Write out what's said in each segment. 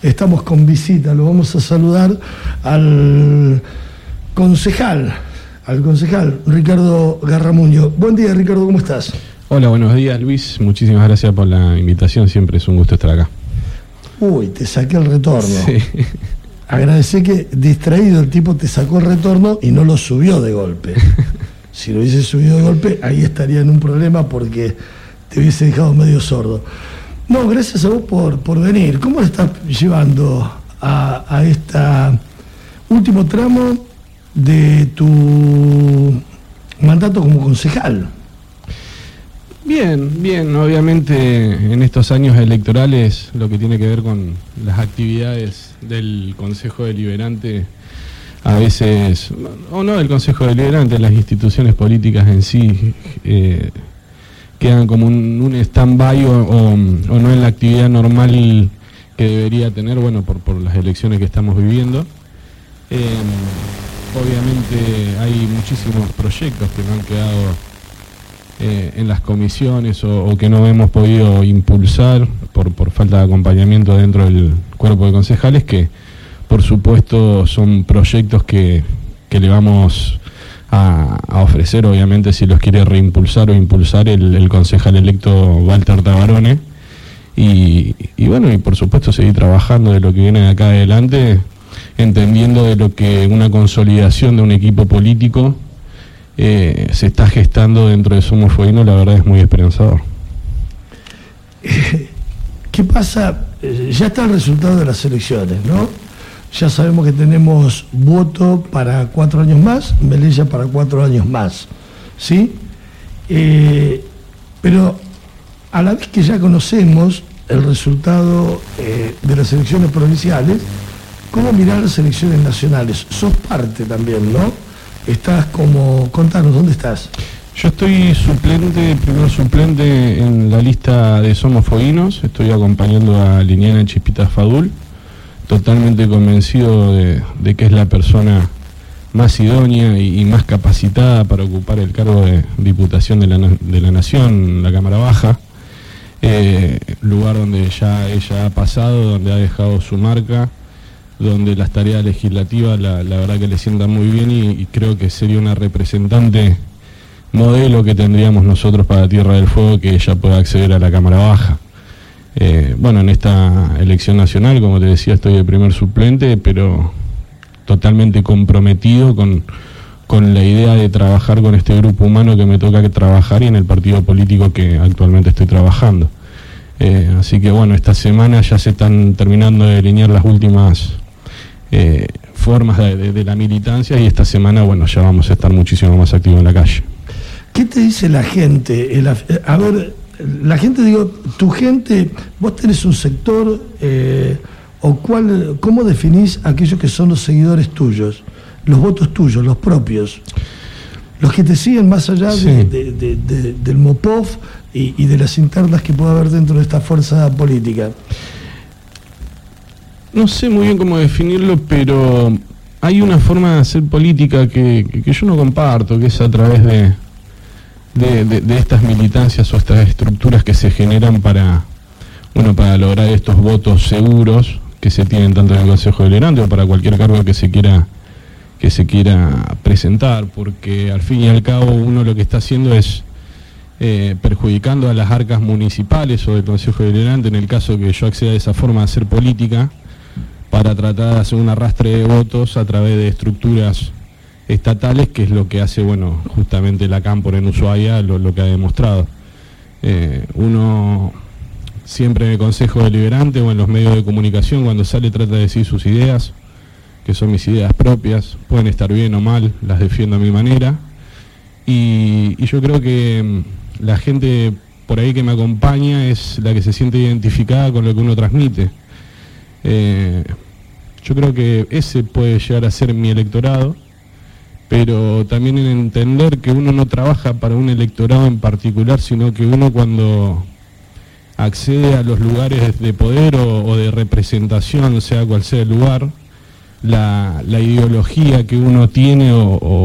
estamos con visita, lo vamos a saludar al concejal Ricardo Garramuño. Buen día, Ricardo, ¿cómo estás? Hola, buenos días, Luis. Muchísimas gracias por la invitación, siempre es un gusto estar acá. Uy, te saqué el retorno. Sí. Agradecé que distraído el tipo te sacó el retorno y no lo subió de golpe. Si lo hubiese subido de golpe, ahí estaría en un problema porque te hubiese dejado medio sordo. No, gracias a vos por venir. ¿Cómo le estás llevando a este último tramo de tu mandato como concejal? Bien, obviamente en estos años electorales lo que tiene que ver con las actividades del Consejo Deliberante, a veces, o no del Consejo Deliberante, las instituciones políticas en sí quedan como un stand-by o no en la actividad normal que debería tener, bueno, por las elecciones que estamos viviendo. Obviamente hay muchísimos proyectos que no han quedado en las comisiones o que no hemos podido impulsar por falta de acompañamiento dentro del cuerpo de concejales, que por supuesto son proyectos que le vamos a ofrecer, obviamente, si los quiere reimpulsar o impulsar el concejal electo Walter Tabarone, y bueno, y por supuesto seguir trabajando de lo que viene de acá adelante, entendiendo de lo que una consolidación de un equipo político se está gestando dentro de Somos Fueguinos. La verdad es muy esperanzador. ¿Qué pasa? Ya está el resultado de las elecciones, ¿no? Ya sabemos que tenemos voto para 4 años más, Melilla para 4 años más, ¿sí? Pero a la vez que ya conocemos el resultado de las elecciones provinciales, ¿cómo mirar las elecciones nacionales? Sos parte también, ¿no? Estás como... Contanos, ¿dónde estás? Yo estoy primer suplente en la lista de Somos Fueguinos. Estoy acompañando a Liliana Chispita Fadul, totalmente convencido de que es la persona más idónea y más capacitada para ocupar el cargo de Diputación de la Nación, la Cámara Baja, lugar donde ya ella ha pasado, donde ha dejado su marca, donde las tareas legislativas la verdad que le sientan muy bien, y creo que sería una representante modelo que tendríamos nosotros para Tierra del Fuego, que ella pueda acceder a la Cámara Baja. Bueno, en esta elección nacional, como te decía, estoy de primer suplente, pero totalmente comprometido con la idea de trabajar con este grupo humano que me toca trabajar y en el partido político que actualmente estoy trabajando. Así que bueno, esta semana ya se están terminando de delinear las últimas formas de la militancia, y esta semana, bueno, ya vamos a estar muchísimo más activos en la calle. ¿Qué te dice la gente? A ver, la gente, digo, tu gente, vos tenés un sector, ¿cómo definís aquellos que son los seguidores tuyos, los votos tuyos, los propios, los que te siguen más allá sí, del MOPOF y de las internas que pueda haber dentro de esta fuerza política? No sé muy bien cómo definirlo, pero hay una forma de hacer política que yo no comparto, que es a través de estas militancias o estas estructuras que se generan para lograr estos votos seguros que se tienen tanto en el Consejo Deliberante o para cualquier cargo que se quiera presentar, porque al fin y al cabo uno lo que está haciendo es perjudicando a las arcas municipales o del Consejo Deliberante, en el caso que yo acceda de esa forma a hacer política, para tratar de hacer un arrastre de votos a través de estructuras estatales, que es lo que hace, bueno, justamente la Cámpora en Ushuaia, lo que ha demostrado. Uno siempre en el Consejo Deliberante o en los medios de comunicación, cuando sale, trata de decir sus ideas, que son mis ideas propias, pueden estar bien o mal, las defiendo a mi manera, y yo creo que la gente por ahí que me acompaña es la que se siente identificada con lo que uno transmite. Yo creo que ese puede llegar a ser mi electorado, pero también en entender que uno no trabaja para un electorado en particular, sino que uno, cuando accede a los lugares de poder o de representación, sea cual sea el lugar, la ideología que uno tiene o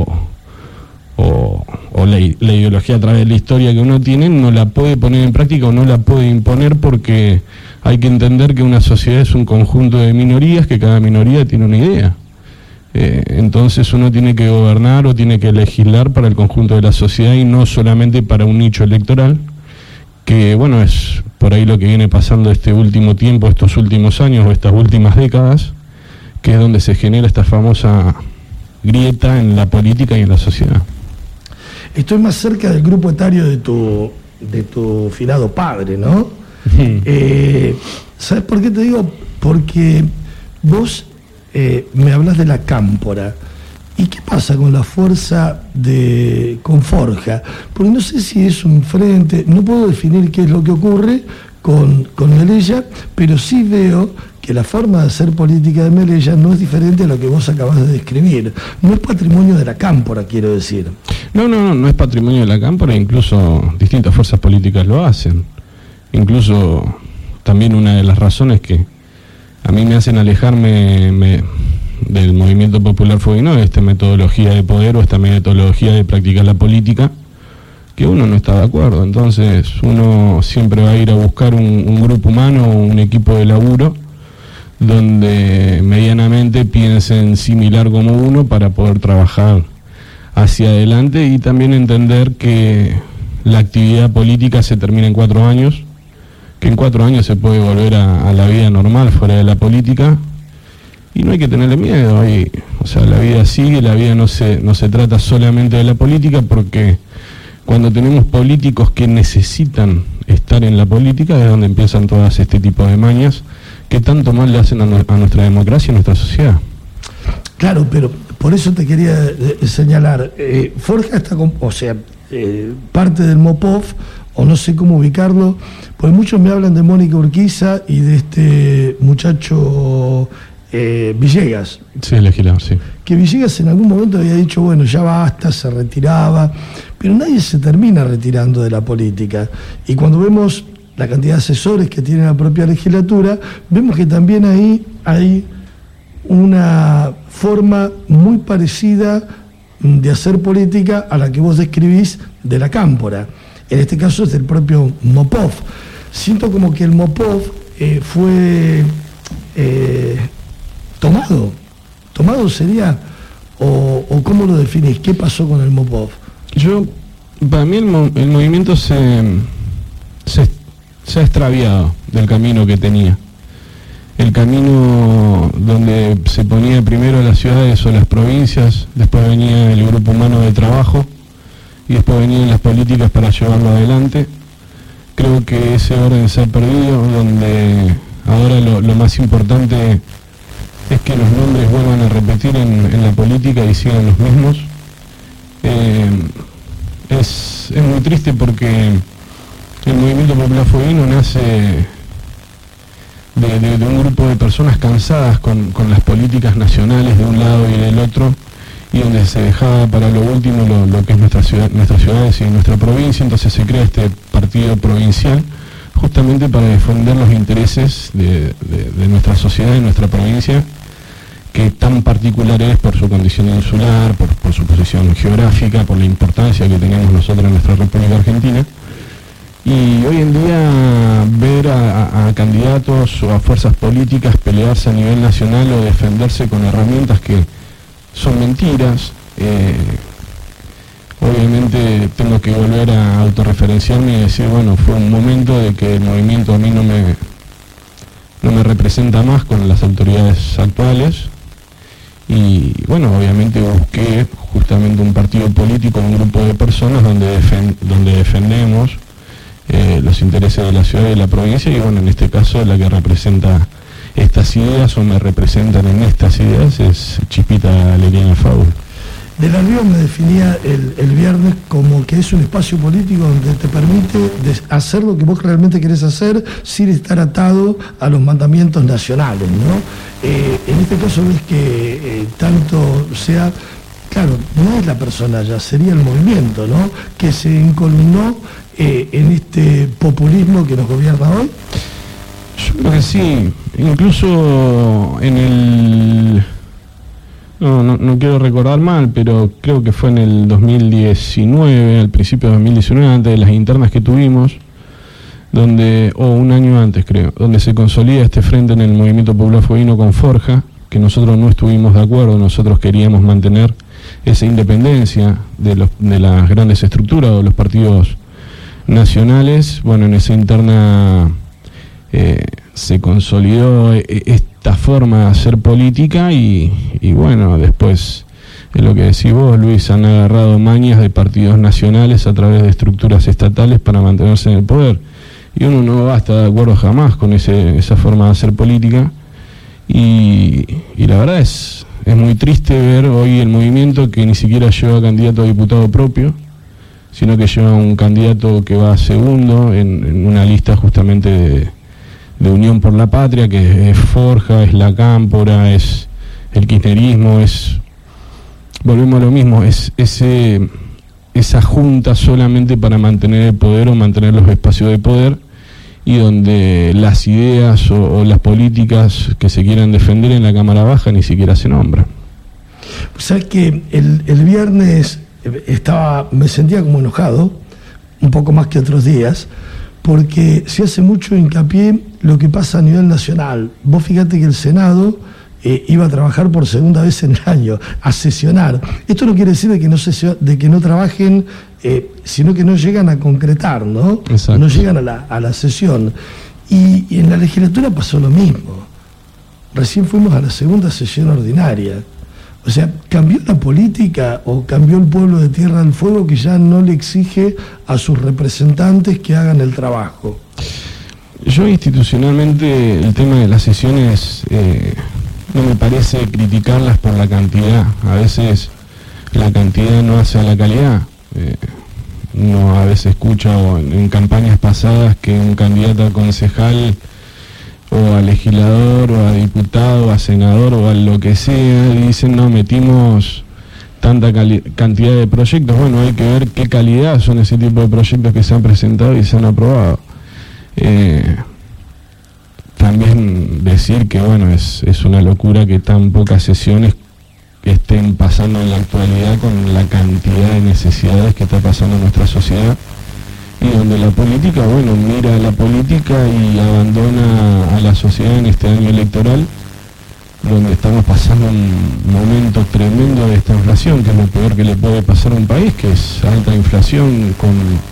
la ideología a través de la historia que uno tiene, no la puede poner en práctica o no la puede imponer, porque hay que entender que una sociedad es un conjunto de minorías, que cada minoría tiene una idea. Entonces uno tiene que gobernar o tiene que legislar para el conjunto de la sociedad y no solamente para un nicho electoral, que bueno, es por ahí lo que viene pasando este último tiempo, estos últimos años o estas últimas décadas, que es donde se genera esta famosa grieta en la política y en la sociedad. Estoy más cerca del grupo etario de tu finado padre, ¿no? ¿Sabes por qué te digo? Porque vos me hablas de la cámpora. ¿Y qué pasa con la fuerza con Forja? Porque no sé si es un frente, no puedo definir qué es lo que ocurre con Melella, pero sí veo que la forma de hacer política de Melella no es diferente a lo que vos acabas de describir. No es patrimonio de la cámpora, quiero decir. No es patrimonio de la cámpora, incluso distintas fuerzas políticas lo hacen. Incluso también una de las razones que a mí me hacen alejarme del movimiento popular fueguino es esta metodología de poder o esta metodología de practicar la política, que uno no está de acuerdo. Entonces uno siempre va a ir a buscar un grupo humano, un equipo de laburo, donde medianamente piensen similar como uno para poder trabajar hacia adelante y también entender que la actividad política se termina en 4 años, que en 4 años se puede volver a la vida normal fuera de la política y no hay que tenerle miedo. O sea, la vida sigue, la vida no se trata solamente de la política, porque cuando tenemos políticos que necesitan estar en la política es donde empiezan todas este tipo de mañas que tanto mal le hacen a nuestra democracia y a nuestra sociedad. Claro, pero por eso te quería señalar, Forja está parte del MOPOF, o no sé cómo ubicarlo, pues muchos me hablan de Mónica Urquiza y de este muchacho Villegas. Sí, el legislador, sí. Que Villegas en algún momento había dicho, bueno, ya basta, se retiraba, pero nadie se termina retirando de la política. Y cuando vemos la cantidad de asesores que tiene la propia legislatura, vemos que también ahí hay una forma muy parecida de hacer política a la que vos describís de la cámpora. En este caso es del propio MOPOF. Siento como que el MOPOF fue tomado sería, o ¿cómo lo definís? ¿Qué pasó con el MOPOF? Para mí el movimiento se ha extraviado del camino que tenía. El camino donde se ponía primero las ciudades o las provincias, después venía el grupo humano de trabajo y después venían las políticas para llevarlo adelante. Creo que ese orden se ha perdido, donde ahora lo más importante es que los nombres vuelvan a repetir en la política y sigan los mismos. Es muy triste porque el movimiento popular fueguino nace de un grupo de personas cansadas con las políticas nacionales de un lado y del otro, y donde se dejaba para lo último lo que es nuestras ciudades y nuestra provincia. Entonces se crea este partido provincial justamente para defender los intereses de nuestra sociedad y nuestra provincia, que tan particular es por su condición insular, por su posición geográfica, por la importancia que tenemos nosotros en nuestra República Argentina. Y hoy en día ver a candidatos o a fuerzas políticas pelearse a nivel nacional o defenderse con herramientas que son mentiras, obviamente tengo que volver a autorreferenciarme y decir, bueno, fue un momento de que el movimiento a mí no me representa más con las autoridades actuales, y bueno, obviamente busqué justamente un partido político, un grupo de personas donde defendemos los intereses de la ciudad y de la provincia, y bueno, en este caso la que representa estas ideas o me representan en estas ideas es Chispita Liliana Fadul. De la Río me definía el viernes como que es un espacio político donde te permite hacer lo que vos realmente querés hacer sin estar atado a los mandamientos nacionales, ¿no? En este caso ves que tanto sea, claro, no es la persona ya, sería el movimiento, ¿no?, que se encolumnó en este populismo que nos gobierna hoy. Yo creo que sí, incluso en el... No quiero recordar mal, pero creo que fue en el 2019, al principio de 2019, antes de las internas que tuvimos, o un año antes creo, donde se consolida este frente en el movimiento popular fueguino con Forja, que nosotros no estuvimos de acuerdo, nosotros queríamos mantener esa independencia de las grandes estructuras o los partidos nacionales. Bueno, en esa interna se consolidó esta forma de hacer política y bueno, después es lo que decís vos, Luis, han agarrado mañas de partidos nacionales a través de estructuras estatales para mantenerse en el poder. Y uno no va a estar de acuerdo jamás con esa forma de hacer política. Y la verdad es muy triste ver hoy el movimiento que ni siquiera lleva candidato a diputado propio, sino que lleva un candidato que va segundo en una lista justamente de Unión por la Patria, que es Forja, es la Cámpora, es el kirchnerismo, volvemos a lo mismo, es esa junta solamente para mantener el poder o mantener los espacios de poder, y donde las ideas o las políticas que se quieran defender en la Cámara Baja ni siquiera se nombran. O sea que el viernes me sentía como enojado, un poco más que otros días, porque se hace mucho hincapié lo que pasa a nivel nacional. Vos fíjate que el Senado iba a trabajar por segunda vez en el año, a sesionar. Esto no quiere decir de que no trabajen, sino que no llegan a concretar, ¿no? Exacto. No llegan a la sesión. Y en la legislatura pasó lo mismo. Recién fuimos a la segunda sesión ordinaria. O sea, cambió la política o cambió el pueblo de Tierra del Fuego, que ya no le exige a sus representantes que hagan el trabajo. Yo institucionalmente el tema de las sesiones no me parece criticarlas por la cantidad. A veces la cantidad no hace a la calidad. Uno a veces escucha en campañas pasadas que un candidato a concejal o a legislador o a diputado, a senador o a lo que sea, dicen no, metimos tanta cantidad de proyectos. Bueno, hay que ver qué calidad son ese tipo de proyectos que se han presentado y se han aprobado. También decir que bueno, es una locura que tan pocas sesiones estén pasando en la actualidad con la cantidad de necesidades que está pasando en nuestra sociedad, y donde la política, bueno, mira a la política y abandona a la sociedad en este año electoral, donde estamos pasando un momento tremendo de esta inflación, que es lo peor que le puede pasar a un país, que es alta inflación con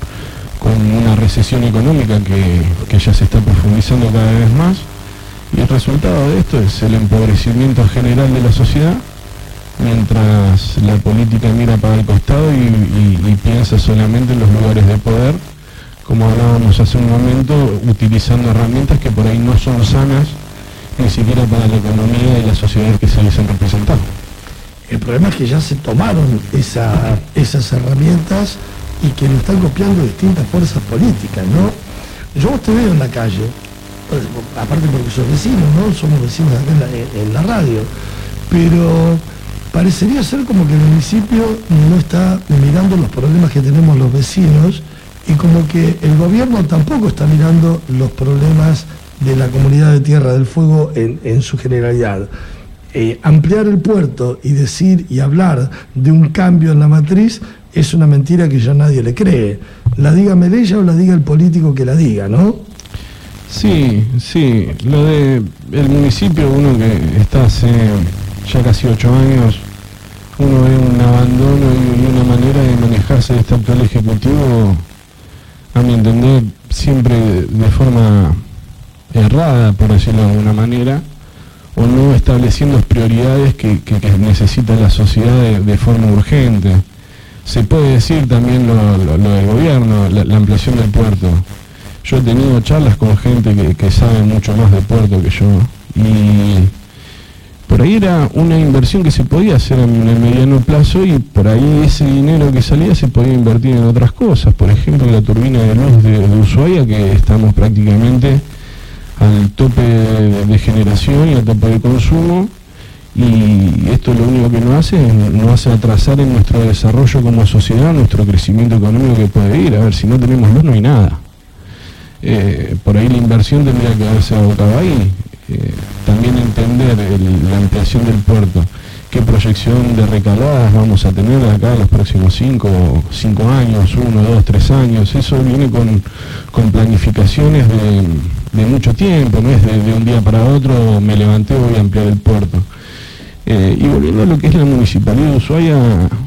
una recesión económica que ya se está profundizando cada vez más, y el resultado de esto es el empobrecimiento general de la sociedad, mientras la política mira para el costado y piensa solamente en los lugares de poder, como hablábamos hace un momento, utilizando herramientas que por ahí no son sanas ni siquiera para la economía y la sociedad que se les han representado. El problema es que ya se tomaron esas herramientas y que lo están copiando distintas fuerzas políticas, ¿no? Yo te veo en la calle, aparte porque soy vecino, ¿no? Somos vecinos acá en la radio, pero parecería ser como que el municipio no está mirando los problemas que tenemos los vecinos, y como que el gobierno tampoco está mirando los problemas de la comunidad de Tierra del Fuego en su generalidad. Ampliar el puerto y decir y hablar de un cambio en la matriz es una mentira que ya nadie le cree. La diga Melella o la diga el político que la diga, ¿no? Sí, lo de el municipio, uno que está hace ya casi 8 años, uno ve un abandono y una manera de manejarse de este actual ejecutivo, a mi entender, siempre de forma errada, por decirlo de alguna manera, o no estableciendo prioridades que necesita la sociedad de forma urgente. Se puede decir también lo del gobierno, la ampliación del puerto. Yo he tenido charlas con gente que sabe mucho más de puerto que yo, y por ahí era una inversión que se podía hacer en el mediano plazo, y por ahí ese dinero que salía se podía invertir en otras cosas. Por ejemplo, la turbina de luz de Ushuaia, que estamos prácticamente al tope de generación y al tope de consumo, y esto lo único que nos hace atrasar en nuestro desarrollo como sociedad, nuestro crecimiento económico que puede ir. A ver, si no tenemos luz no hay nada. Por ahí la inversión tendría que haberse abocado ahí. También entender la ampliación del puerto, qué proyección de recaladas vamos a tener acá en los próximos 5 años, 1, 2, 3 años. Eso viene con planificaciones de mucho tiempo, no es de un día para otro me levanté, voy a ampliar el puerto. Y volviendo a lo que es la Municipalidad de Ushuaia,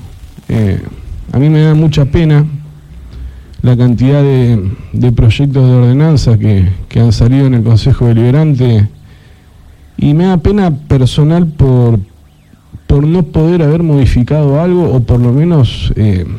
a mí me da mucha pena la cantidad de proyectos de ordenanza que han salido en el Consejo Deliberante, y me da pena personal por no poder haber modificado algo, o por lo menos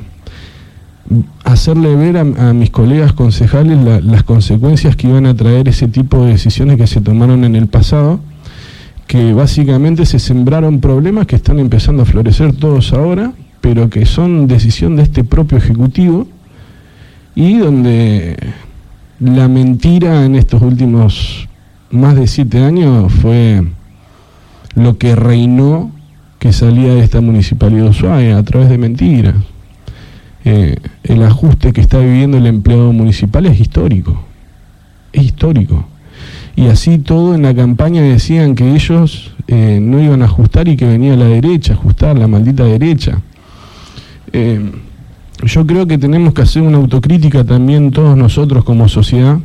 hacerle ver a mis colegas concejales las consecuencias que iban a traer ese tipo de decisiones que se tomaron en el pasado, que básicamente se sembraron problemas que están empezando a florecer todos ahora, pero que son decisión de este propio Ejecutivo, y donde la mentira en estos últimos más de 7 años fue lo que reinó, que salía de esta Municipalidad de Ushuaia a través de mentiras. El ajuste que está viviendo el empleado municipal es histórico, y así todo en la campaña decían que ellos no iban a ajustar y que venía la derecha a ajustar, la maldita derecha. Yo creo que tenemos que hacer una autocrítica también todos nosotros como sociedad,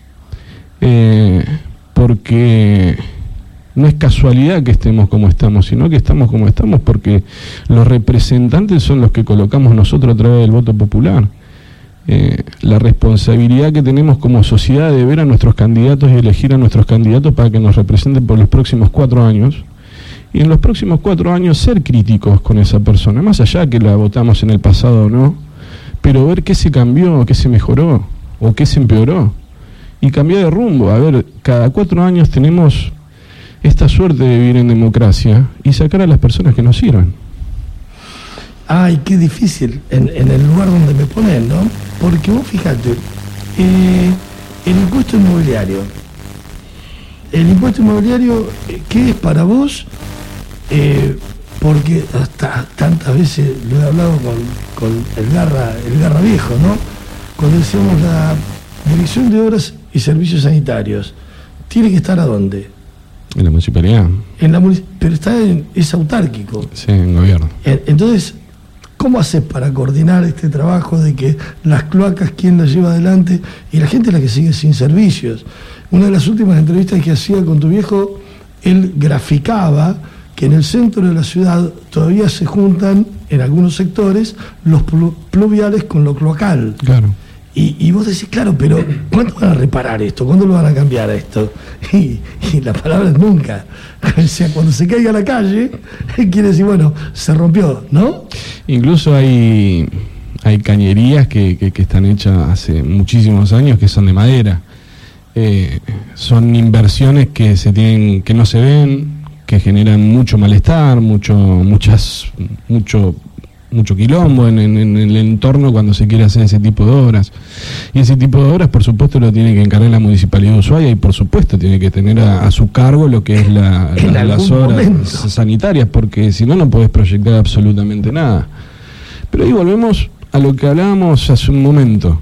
porque no es casualidad que estemos como estamos, sino que estamos como estamos porque los representantes son los que colocamos nosotros a través del voto popular. La responsabilidad que tenemos como sociedad de ver a nuestros candidatos y elegir a nuestros candidatos para que nos representen por los próximos 4 años, y en los próximos 4 años ser críticos con esa persona, más allá que la votamos en el pasado o no, pero ver qué se cambió, qué se mejoró o qué se empeoró, y cambiar de rumbo. A ver, cada 4 años tenemos esta suerte de vivir en democracia y sacar a las personas que nos sirvan. Ay, qué difícil en el lugar donde me ponen, ¿no? Porque vos fíjate, el impuesto inmobiliario, ¿qué es para vos? Porque hasta tantas veces lo he hablado con el Garra viejo, ¿no? Cuando decíamos la Dirección de Obras y Servicios Sanitarios, ¿tiene que estar a dónde? En la municipalidad. Pero es autárquico. Sí, en gobierno. Entonces, ¿cómo haces para coordinar este trabajo de que las cloacas, quién las lleva adelante, y la gente es la que sigue sin servicios? Una de las últimas entrevistas que hacía con tu viejo, él graficaba que en el centro de la ciudad todavía se juntan, en algunos sectores, los pluviales con lo cloacal. Claro. Y vos decís, claro, pero ¿cuándo van a reparar esto? ¿Cuándo lo van a cambiar esto? Y la palabra es nunca. O sea, cuando se caiga a la calle, quiere decir, bueno, se rompió, ¿no? Incluso hay cañerías que están hechas hace muchísimos años que son de madera. Son inversiones que no se ven, que generan mucho malestar, mucho quilombo en el entorno cuando se quiere hacer ese tipo de obras. Y ese tipo de obras, por supuesto, lo tiene que encargar la Municipalidad de Ushuaia, y por supuesto tiene que tener a su cargo lo que es las obras sanitarias, porque si no, no podés proyectar absolutamente nada. Pero ahí volvemos a lo que hablábamos hace un momento.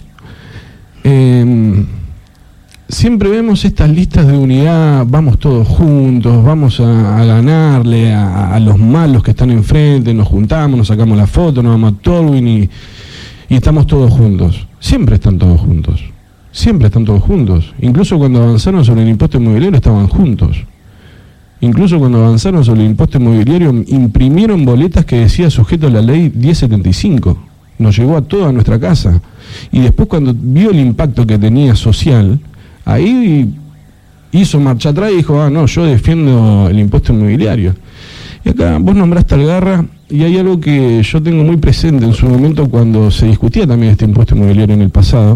Siempre vemos estas listas de unidad, vamos todos juntos, vamos a ganarle a los malos que están enfrente, nos juntamos, nos sacamos la foto, nos vamos a Tolwyn y estamos todos juntos. Siempre están todos juntos. Incluso cuando avanzaron sobre el impuesto inmobiliario estaban juntos. Incluso cuando avanzaron sobre el impuesto inmobiliario imprimieron boletas que decía sujeto a la ley 1075. Nos llegó a toda nuestra casa. Y después, cuando vio el impacto que tenía social, ahí hizo marcha atrás y dijo, no, yo defiendo el impuesto inmobiliario. Y acá vos nombraste al Garra, y hay algo que yo tengo muy presente en su momento cuando se discutía también este impuesto inmobiliario en el pasado,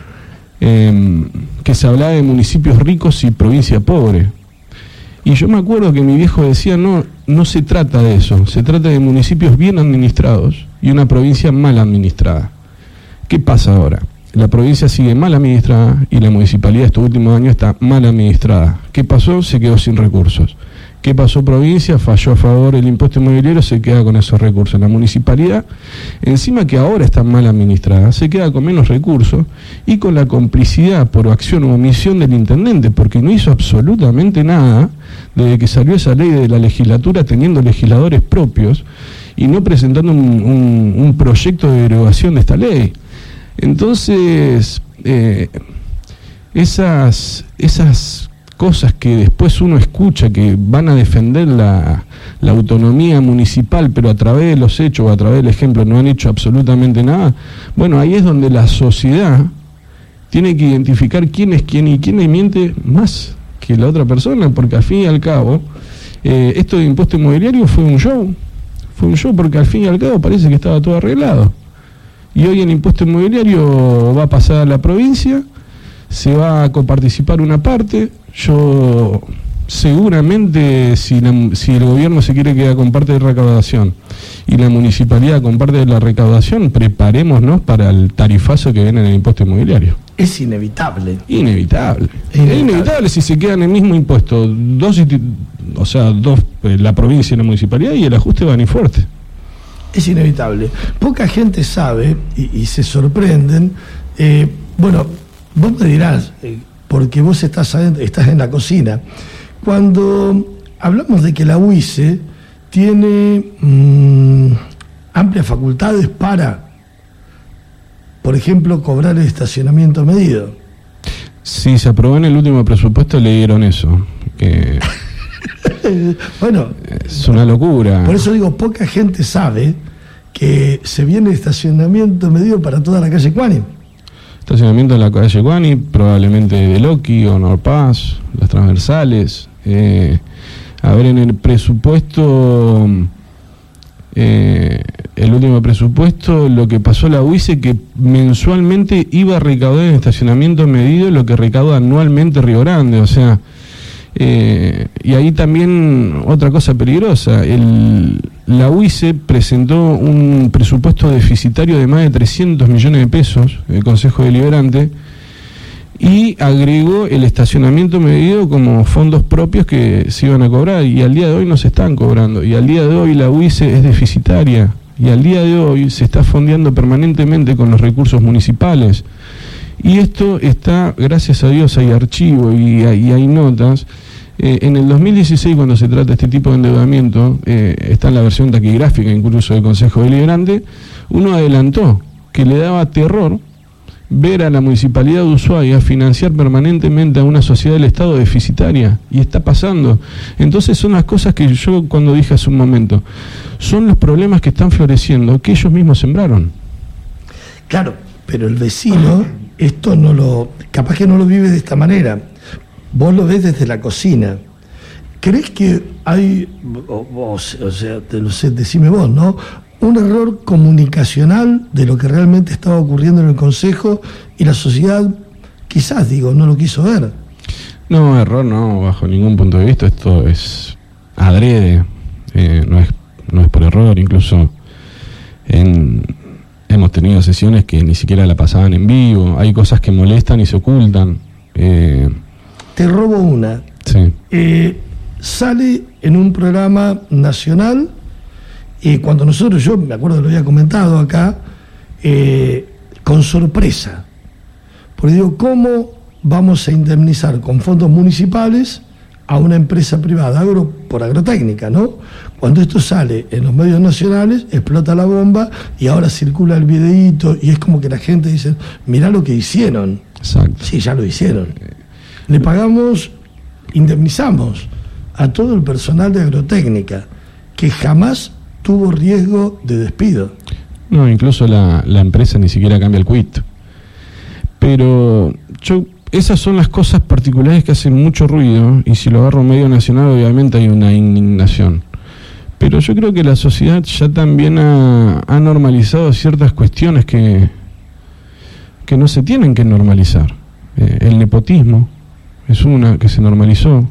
que se hablaba de municipios ricos y provincia pobre. Y yo me acuerdo que mi viejo decía, no se trata de eso, se trata de municipios bien administrados y una provincia mal administrada. ¿Qué pasa ahora? La provincia sigue mal administrada y la municipalidad estos últimos años está mal administrada. ¿Qué pasó? Se quedó sin recursos. ¿Qué pasó provincia? Falló a favor el impuesto inmobiliario, se queda con esos recursos. La municipalidad, encima que ahora está mal administrada, se queda con menos recursos y con la complicidad por acción u omisión del intendente, porque no hizo absolutamente nada desde que salió esa ley de la legislatura, teniendo legisladores propios y no presentando un proyecto de derogación de esta ley. Entonces, esas cosas que después uno escucha que van a defender la autonomía municipal, pero a través de los hechos o a través del ejemplo no han hecho absolutamente nada, bueno, ahí es donde la sociedad tiene que identificar quién es quién y quién le miente más que la otra persona, porque al fin y al cabo, esto de impuesto inmobiliario fue un show porque al fin y al cabo parece que estaba todo arreglado. Y hoy el impuesto inmobiliario va a pasar a la provincia, se va a coparticipar una parte. Yo seguramente si el gobierno se quiere quedar con parte de recaudación y la municipalidad con parte de la recaudación, preparémonos para el tarifazo que viene en el impuesto inmobiliario. Es inevitable. Inevitable. Es inevitable si se quedan el mismo impuesto, la provincia y la municipalidad, y el ajuste va a ir fuerte. Es inevitable. Poca gente sabe y se sorprenden. Bueno, vos me dirás, porque vos estás en la cocina. Cuando hablamos de que la UICE tiene amplias facultades para, por ejemplo, cobrar el estacionamiento medido. Sí, se aprobó en el último presupuesto, le dieron eso. Que bueno, es una locura. Por eso digo, poca gente sabe que se viene el estacionamiento medido para toda la calle Cuani. Estacionamiento en la calle Guani, probablemente de Loki o Norpaz, las transversales. A ver, en el presupuesto, el último presupuesto, lo que pasó la UICE, que mensualmente iba a recaudar en estacionamiento medido lo que recauda anualmente Río Grande, o sea, y ahí también otra cosa peligrosa, la UICE presentó un presupuesto deficitario de más de 300 millones de pesos, el Consejo Deliberante, y agregó el estacionamiento medido como fondos propios que se iban a cobrar, y al día de hoy no se están cobrando, y al día de hoy la UICE es deficitaria, y al día de hoy se está fondeando permanentemente con los recursos municipales. Y esto está, gracias a Dios, hay archivo y hay notas. En el 2016, cuando se trata este tipo de endeudamiento, está en la versión taquigráfica incluso del Consejo Deliberante, uno adelantó que le daba terror ver a la Municipalidad de Ushuaia financiar permanentemente a una sociedad del Estado deficitaria, y está pasando. Entonces son las cosas que yo cuando dije hace un momento, son los problemas que están floreciendo, que ellos mismos sembraron. Claro, pero el vecino esto capaz que no lo vive de esta manera. Vos lo ves desde la cocina. ¿Crees que hay, decime vos, ¿no?, un error comunicacional de lo que realmente estaba ocurriendo en el Consejo y la sociedad, quizás, no lo quiso ver? No, error no, bajo ningún punto de vista. Esto es adrede, no es por error. Incluso hemos tenido sesiones que ni siquiera la pasaban en vivo. Hay cosas que molestan y se ocultan. Te robo una. Sí. Sale en un programa nacional, cuando yo me acuerdo que lo había comentado acá, con sorpresa. Porque digo, ¿cómo vamos a indemnizar con fondos municipales a una empresa privada por agrotécnica, ¿no? Cuando esto sale en los medios nacionales, explota la bomba y ahora circula el videíto y es como que la gente dice, mirá lo que hicieron. Exacto. Sí, ya lo hicieron. Le indemnizamos a todo el personal de agrotécnica que jamás tuvo riesgo de despido. No, incluso la empresa ni siquiera cambia el quit. Pero esas son las cosas particulares que hacen mucho ruido, y si lo agarro medio nacional obviamente hay una indignación. Pero yo creo que la sociedad ya también ha normalizado ciertas cuestiones que no se tienen que normalizar. El nepotismo es una que se normalizó.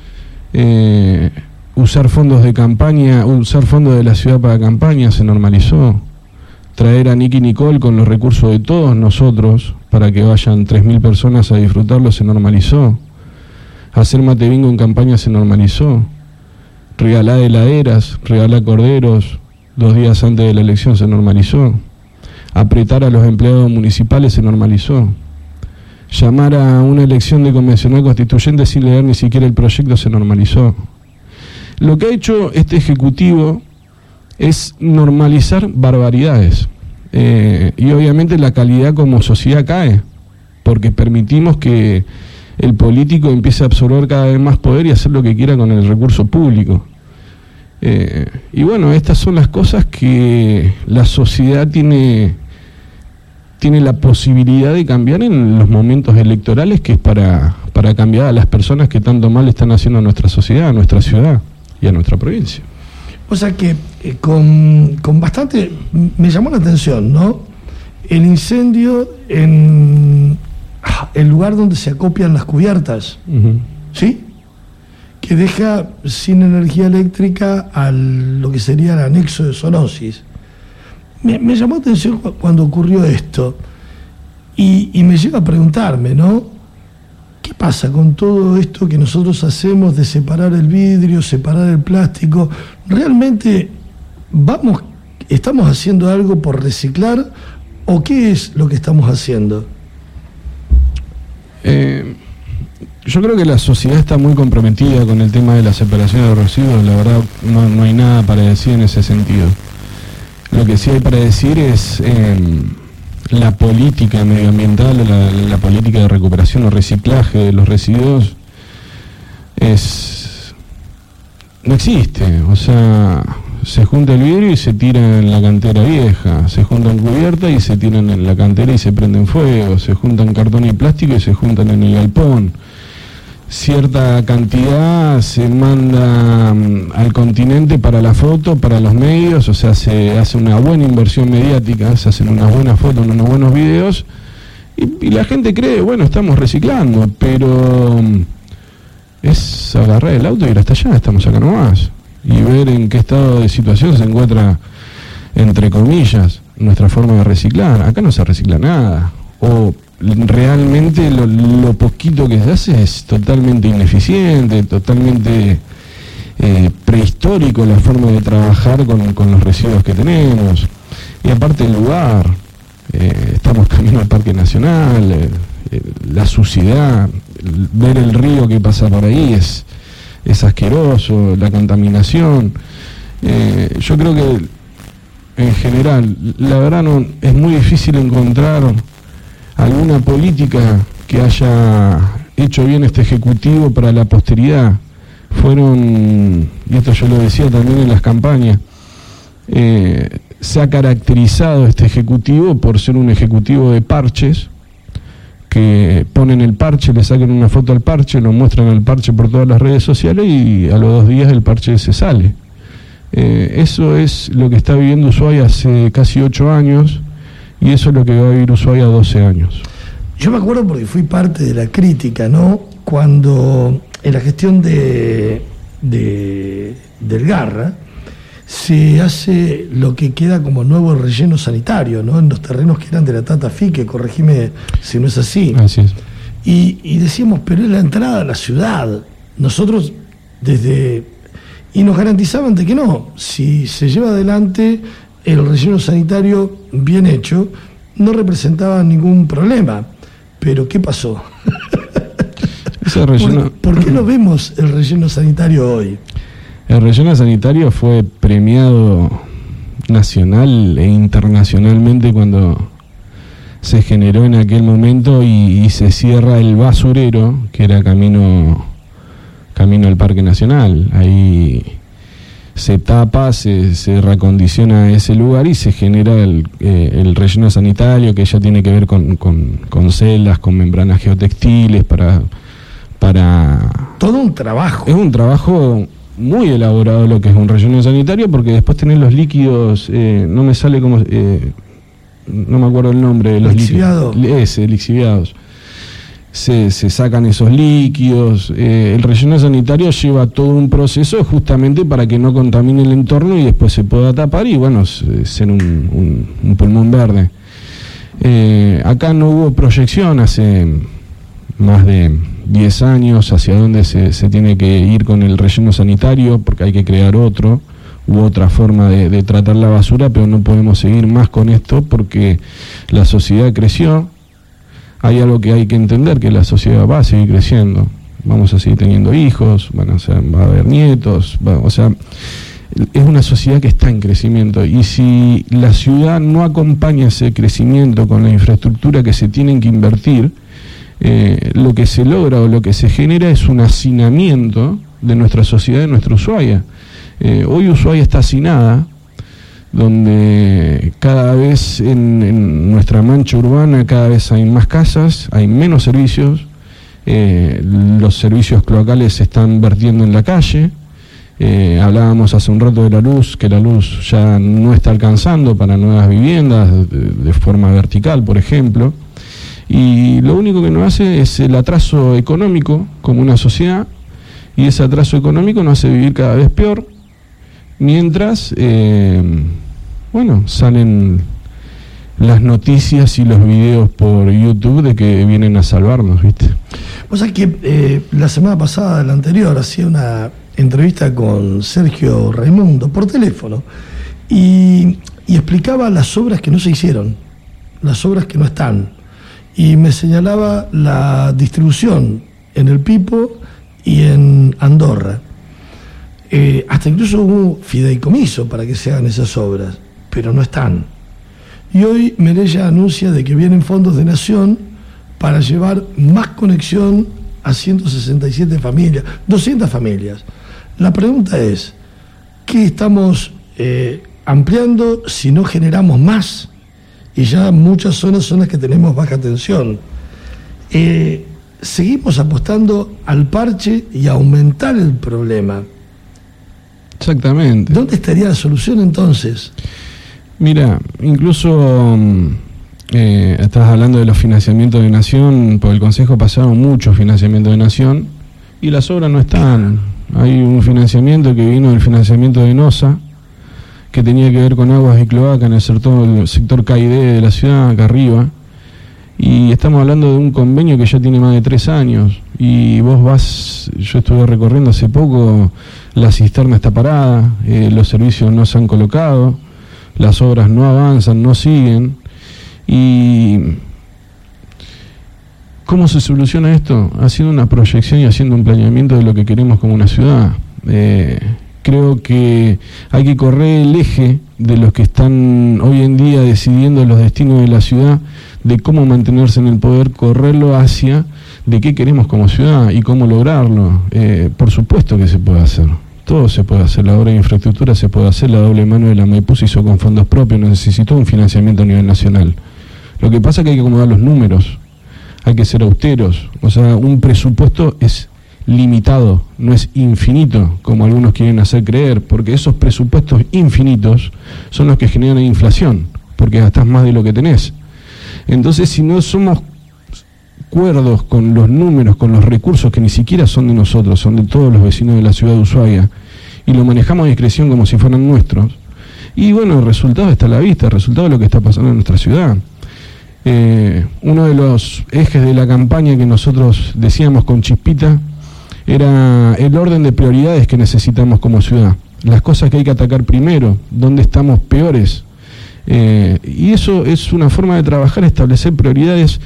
Usar fondos de campaña, usar fondos de la ciudad para campaña se normalizó. Traer a Nicky Nicole con los recursos de todos nosotros para que vayan 3.000 personas a disfrutarlo se normalizó. Hacer mate bingo en campaña se normalizó. regalar heladeras, regalar corderos, 2 días antes de la elección se normalizó. Apretar a los empleados municipales se normalizó. Llamar a una elección de convencional constituyente sin leer ni siquiera el proyecto se normalizó. Lo que ha hecho este Ejecutivo es normalizar barbaridades. Y obviamente la calidad como sociedad cae, porque permitimos que el político empiece a absorber cada vez más poder y hacer lo que quiera con el recurso público. Y bueno, estas son las cosas que la sociedad tiene la posibilidad de cambiar en los momentos electorales, que es para cambiar a las personas que tanto mal están haciendo a nuestra sociedad, a nuestra ciudad y a nuestra provincia. O sea que con bastante me llamó la atención, ¿no? El incendio en el lugar donde se acopian las cubiertas, ¿sí? Que deja sin energía eléctrica a lo que sería el anexo de zoonosis. Me llamó la atención cuando ocurrió esto y me llega a preguntarme, ¿no? ¿Qué pasa con todo esto que nosotros hacemos de separar el vidrio, separar el plástico? ¿Realmente estamos haciendo algo por reciclar o qué es lo que estamos haciendo? Yo creo que la sociedad está muy comprometida con el tema de la separación de los residuos. La verdad no hay nada para decir en ese sentido. Lo que sí hay para decir es la política medioambiental, la política de recuperación o reciclaje de los residuos no existe. O sea, se junta el vidrio y se tira en la cantera vieja, se juntan cubiertas y se tiran en la cantera y se prenden fuego, se juntan cartón y plástico y se juntan en el galpón. Cierta cantidad se manda al continente para la foto, para los medios, o sea, se hace una buena inversión mediática, se hacen unas buenas fotos, unos buenos videos, y la gente cree, bueno, estamos reciclando, pero es agarrar el auto y ir hasta allá, estamos acá nomás, y ver en qué estado de situación se encuentra, entre comillas, nuestra forma de reciclar. Acá no se recicla nada, o realmente lo poquito que se hace es totalmente ineficiente, totalmente prehistórico la forma de trabajar con los residuos que tenemos. Y aparte el lugar, estamos camino al Parque Nacional, la suciedad, ver el río que pasa por ahí es asqueroso, la contaminación. Yo creo que en general, la verdad es muy difícil encontrar alguna política que haya hecho bien este Ejecutivo para la posteridad. Y esto yo lo decía también en las campañas, se ha caracterizado este Ejecutivo por ser un Ejecutivo de parches, que ponen el parche, le sacan una foto al parche, lo muestran al parche por todas las redes sociales y a los 2 días el parche se sale. Eso es lo que está viviendo Ushuaia hace casi 8 años, y eso es lo que va a vivir Ushuaia 12 años. Yo me acuerdo porque fui parte de la crítica, ¿no? Cuando en la gestión del Garra se hace lo que queda como nuevo relleno sanitario, ¿no? En los terrenos que eran de la Tata Fique, corregime si no es así. Así es. Y decíamos, pero es la entrada a la ciudad. Nosotros y nos garantizaban de que no, si se lleva adelante el relleno sanitario bien hecho, no representaba ningún problema. Pero ¿qué pasó? Ese relleno... ¿Por qué no vemos el relleno sanitario hoy? El relleno sanitario fue premiado nacional e internacionalmente cuando se generó en aquel momento y se cierra el basurero, que era camino al Parque Nacional. Ahí se tapa, se reacondiciona ese lugar y se genera el relleno sanitario, que ya tiene que ver con celdas, con membranas geotextiles para... Todo un trabajo. Es un trabajo muy elaborado lo que es un relleno sanitario, porque después tenés los líquidos, no me sale como... no me acuerdo el nombre de los lixiviados. Lixiviados. Se sacan esos líquidos. El relleno sanitario lleva todo un proceso justamente para que no contamine el entorno y después se pueda tapar y bueno, ser un pulmón verde. Acá no hubo proyección hace más de 10 años, hacia dónde se tiene que ir con el relleno sanitario, porque hay que crear otro u otra forma de tratar la basura, pero no podemos seguir más con esto porque la sociedad creció. Hay algo que hay que entender, que la sociedad va a seguir creciendo, vamos a seguir teniendo hijos, va a haber nietos, es una sociedad que está en crecimiento, y si la ciudad no acompaña ese crecimiento con la infraestructura que se tienen que invertir, lo que se logra o lo que se genera es un hacinamiento de nuestra sociedad, de nuestra Ushuaia. Hoy Ushuaia está hacinada, donde cada vez en nuestra mancha urbana cada vez hay más casas, hay menos servicios, los servicios cloacales se están vertiendo en la calle. Hablábamos hace un rato de la luz, que la luz ya no está alcanzando para nuevas viviendas de forma vertical, por ejemplo, y lo único que nos hace es el atraso económico como una sociedad, y ese atraso económico nos hace vivir cada vez peor, mientras salen las noticias y los videos por YouTube de que vienen a salvarnos, ¿viste? O sea que la semana pasada, la anterior, hacía una entrevista con Sergio Raimundo por teléfono y explicaba las obras que no se hicieron, las obras que no están, y me señalaba la distribución en El Pipo y en Andorra. Hasta incluso hubo fideicomiso para que se hagan esas obras, pero no están. Y hoy Merella anuncia de que vienen fondos de Nación para llevar más conexión a 167 familias, 200 familias. La pregunta es, ¿qué estamos ampliando si no generamos más? Y ya muchas zonas son las que tenemos baja tensión. Seguimos apostando al parche y a aumentar el problema. Exactamente. ¿Dónde estaría la solución entonces? Mira, incluso estás hablando de los financiamientos de Nación. Por el Consejo pasaron muchos financiamientos de Nación y las obras no están. Hay un financiamiento que vino del financiamiento de NOSA, que tenía que ver con aguas y cloaca en el sector K y D de la ciudad, acá arriba, y estamos hablando de un convenio que ya tiene más de 3 años, y yo estuve recorriendo hace poco, la cisterna está parada, los servicios no se han colocado, las obras no avanzan, no siguen. Y ¿cómo se soluciona esto? Haciendo una proyección y haciendo un planeamiento de lo que queremos como una ciudad. Creo que hay que correr el eje de los que están hoy en día decidiendo los destinos de la ciudad, de cómo mantenerse en el poder, correrlo hacia de qué queremos como ciudad y cómo lograrlo. Por supuesto que se puede hacer, todo se puede hacer, la obra de infraestructura se puede hacer, la doble mano de la Maipú se hizo con fondos propios, necesitó un financiamiento a nivel nacional. Lo que pasa es que hay que acomodar los números, hay que ser austeros, o sea, un presupuesto es limitado, no es infinito, como algunos quieren hacer creer, porque esos presupuestos infinitos son los que generan inflación, porque gastás más de lo que tenés. Entonces, si no somos cuerdos con los números, con los recursos que ni siquiera son de nosotros, son de todos los vecinos de la ciudad de Ushuaia, y lo manejamos a discreción como si fueran nuestros, y bueno, el resultado está a la vista, el resultado de lo que está pasando en nuestra ciudad. Uno de los ejes de la campaña que nosotros decíamos con Chispita era el orden de prioridades que necesitamos como ciudad, las cosas que hay que atacar primero, dónde estamos peores, y eso es una forma de trabajar, establecer prioridades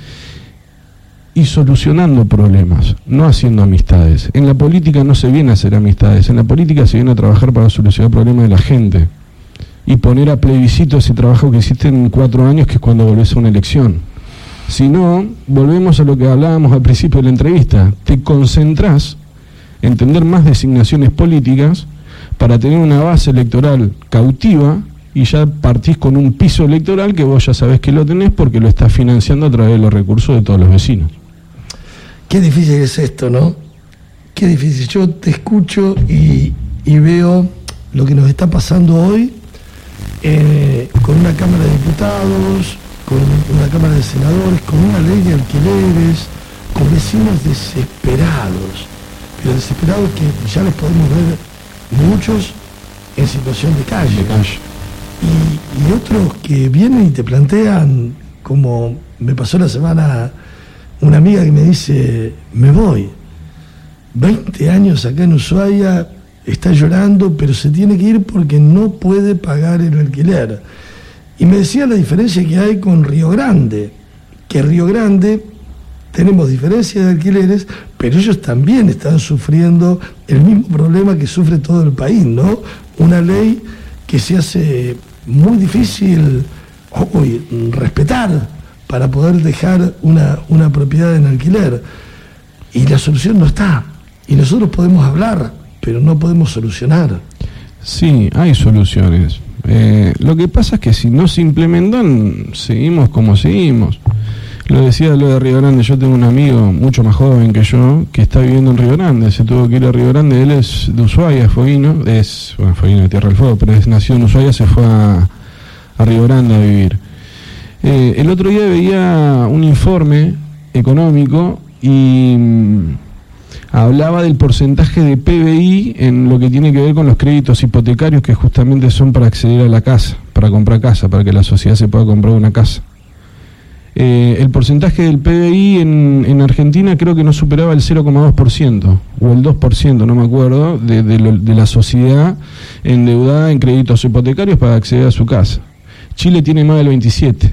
y solucionando problemas, no haciendo amistades. En la política no se viene a hacer amistades, en la política se viene a trabajar para solucionar problemas de la gente y poner a plebiscito ese trabajo que hiciste en 4 años, que es cuando volvés a una elección. Si no, volvemos a lo que hablábamos al principio de la entrevista, te concentrás en tener más designaciones políticas para tener una base electoral cautiva, y ya partís con un piso electoral que vos ya sabés que lo tenés porque lo estás financiando a través de los recursos de todos los vecinos. Qué difícil es esto, ¿no? Qué difícil. Yo te escucho y veo lo que nos está pasando hoy con una Cámara de Diputados, con una Cámara de Senadores, con una ley de alquileres, con vecinos desesperados, pero desesperados que ya les podemos ver muchos en situación de calle. Y otros que vienen y te plantean, como me pasó la semana una amiga que me dice, me voy, 20 años acá en Ushuaia, está llorando, pero se tiene que ir porque no puede pagar el alquiler. Y me decía la diferencia que hay con Río Grande, que Río Grande tenemos diferencias de alquileres, pero ellos también están sufriendo el mismo problema que sufre todo el país, ¿no? Una ley que se hace muy difícil respetar para poder dejar una propiedad en alquiler. Y la solución no está. Y nosotros podemos hablar, pero no podemos solucionar. Sí, hay soluciones. Lo que pasa es que si no se implementan, seguimos como seguimos. Lo decía lo de Río Grande, yo tengo un amigo mucho más joven que yo que está viviendo en Río Grande, se tuvo que ir a Río Grande, él es de Ushuaia, Foguino, Foguino de Tierra del Fuego, pero es nacido en Ushuaia, se fue a Río Grande a vivir. El otro día veía un informe económico y hablaba del porcentaje de PBI en lo que tiene que ver con los créditos hipotecarios que justamente son para acceder a la casa, para comprar casa, para que la sociedad se pueda comprar una casa. El porcentaje del PBI en Argentina creo que no superaba el 0,2% o el 2%, no me acuerdo, de la sociedad endeudada en créditos hipotecarios para acceder a su casa. Chile tiene más del 27%.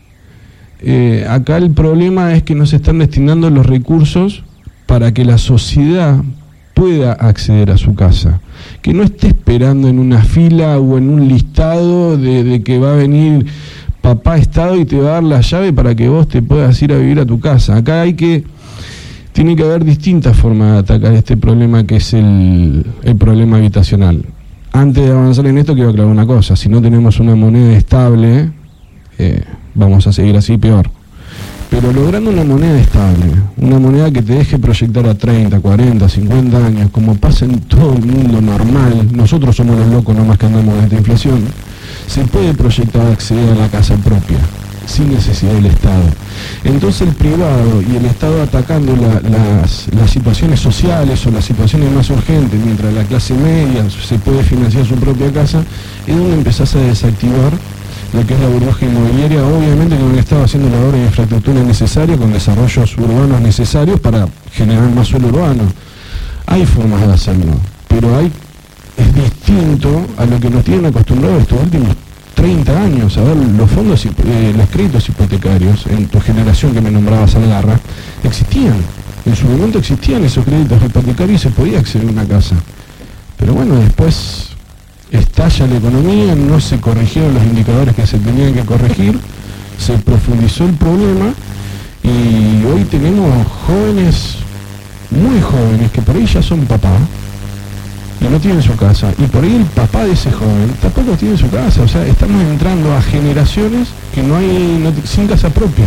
Acá el problema es que no se están destinando los recursos para que la sociedad pueda acceder a su casa, que no esté esperando en una fila o en un listado de que va a venir papá Estado y te va a dar la llave para que vos te puedas ir a vivir a tu casa. Acá tiene que haber distintas formas de atacar este problema que es el problema habitacional. Antes de avanzar en esto quiero aclarar una cosa: si no tenemos una moneda estable, vamos a seguir así peor. Pero logrando una moneda estable, una moneda que te deje proyectar a 30, 40, 50 años, como pasa en todo el mundo normal, nosotros somos los locos nomás que andamos de esta inflación, se puede proyectar acceder a la casa propia, sin necesidad del Estado. Entonces el privado y el Estado atacando las situaciones sociales o las situaciones más urgentes, mientras la clase media se puede financiar su propia casa, es donde empezás a desactivar lo que es la burbuja inmobiliaria, obviamente con el Estado haciendo la obra de infraestructura necesaria, con desarrollos urbanos necesarios para generar más suelo urbano. Hay formas de hacerlo, pero es distinto a lo que nos tienen acostumbrados estos últimos 30 años. A ver, los fondos, los créditos hipotecarios, en tu generación que me nombrabas Algarra, existían. En su momento existían esos créditos hipotecarios y se podía acceder a una casa. Pero bueno, después estalla la economía, no se corrigieron los indicadores que se tenían que corregir, se profundizó el problema y hoy tenemos jóvenes, muy jóvenes, que por ahí ya son papá y no tienen su casa, y por ahí el papá de ese joven tampoco tiene su casa. O sea, estamos entrando a generaciones que sin casa propia.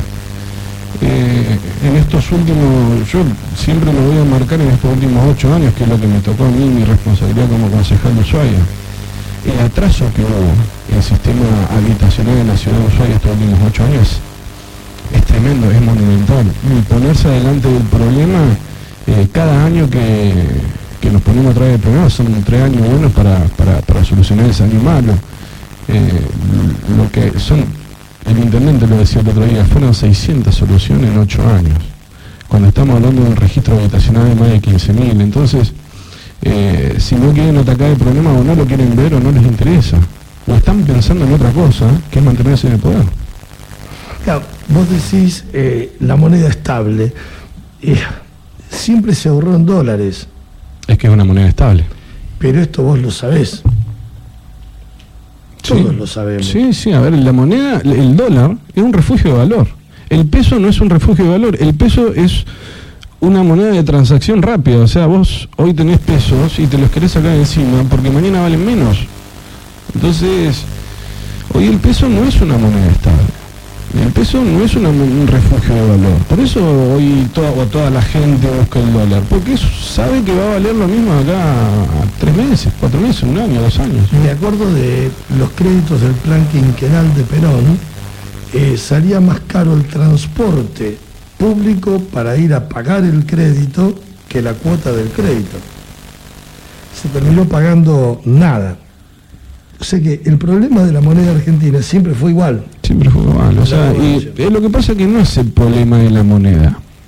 En estos últimos, yo siempre me voy a marcar en estos últimos 8 años, que es lo que me tocó a mí, mi responsabilidad como concejal de Ushuaia. El atraso que hubo en el sistema habitacional en la ciudad de Ushuaia estos últimos 8 años es tremendo, es monumental. Y ponerse adelante del problema, cada año que nos ponemos a través del problema son 3 años buenos para solucionar ese año malo. Lo que son, el intendente lo decía el otro día, fueron 600 soluciones en 8 años. Cuando estamos hablando de un registro habitacional de más de 15.000, entonces si no quieren atacar el problema, o no lo quieren ver, o no les interesa, o están pensando en otra cosa, que es mantenerse en el poder. Claro, vos decís la moneda estable, siempre se ahorró en dólares. Es que es una moneda estable. Pero esto vos lo sabés. Todos lo sabemos. Sí, a ver, la moneda, el dólar es un refugio de valor. El peso no es un refugio de valor, el peso es una moneda de transacción rápida. O sea, vos hoy tenés pesos y te los querés sacar encima porque mañana valen menos. Entonces, hoy el peso no es una moneda estable. El peso no es un refugio de valor. Por eso hoy toda la gente busca el dólar, porque sabe que va a valer lo mismo acá a 3 meses, 4 meses, 1 año, 2 años. Me acuerdo de los créditos del plan quinquenal de Perón. Salía más caro el transporte público para ir a pagar el crédito que la cuota del crédito. Se terminó pagando nada. O sea que el problema de la moneda argentina siempre fue igual. Siempre fue igual. O sea, y lo que pasa es que no es el problema de la moneda.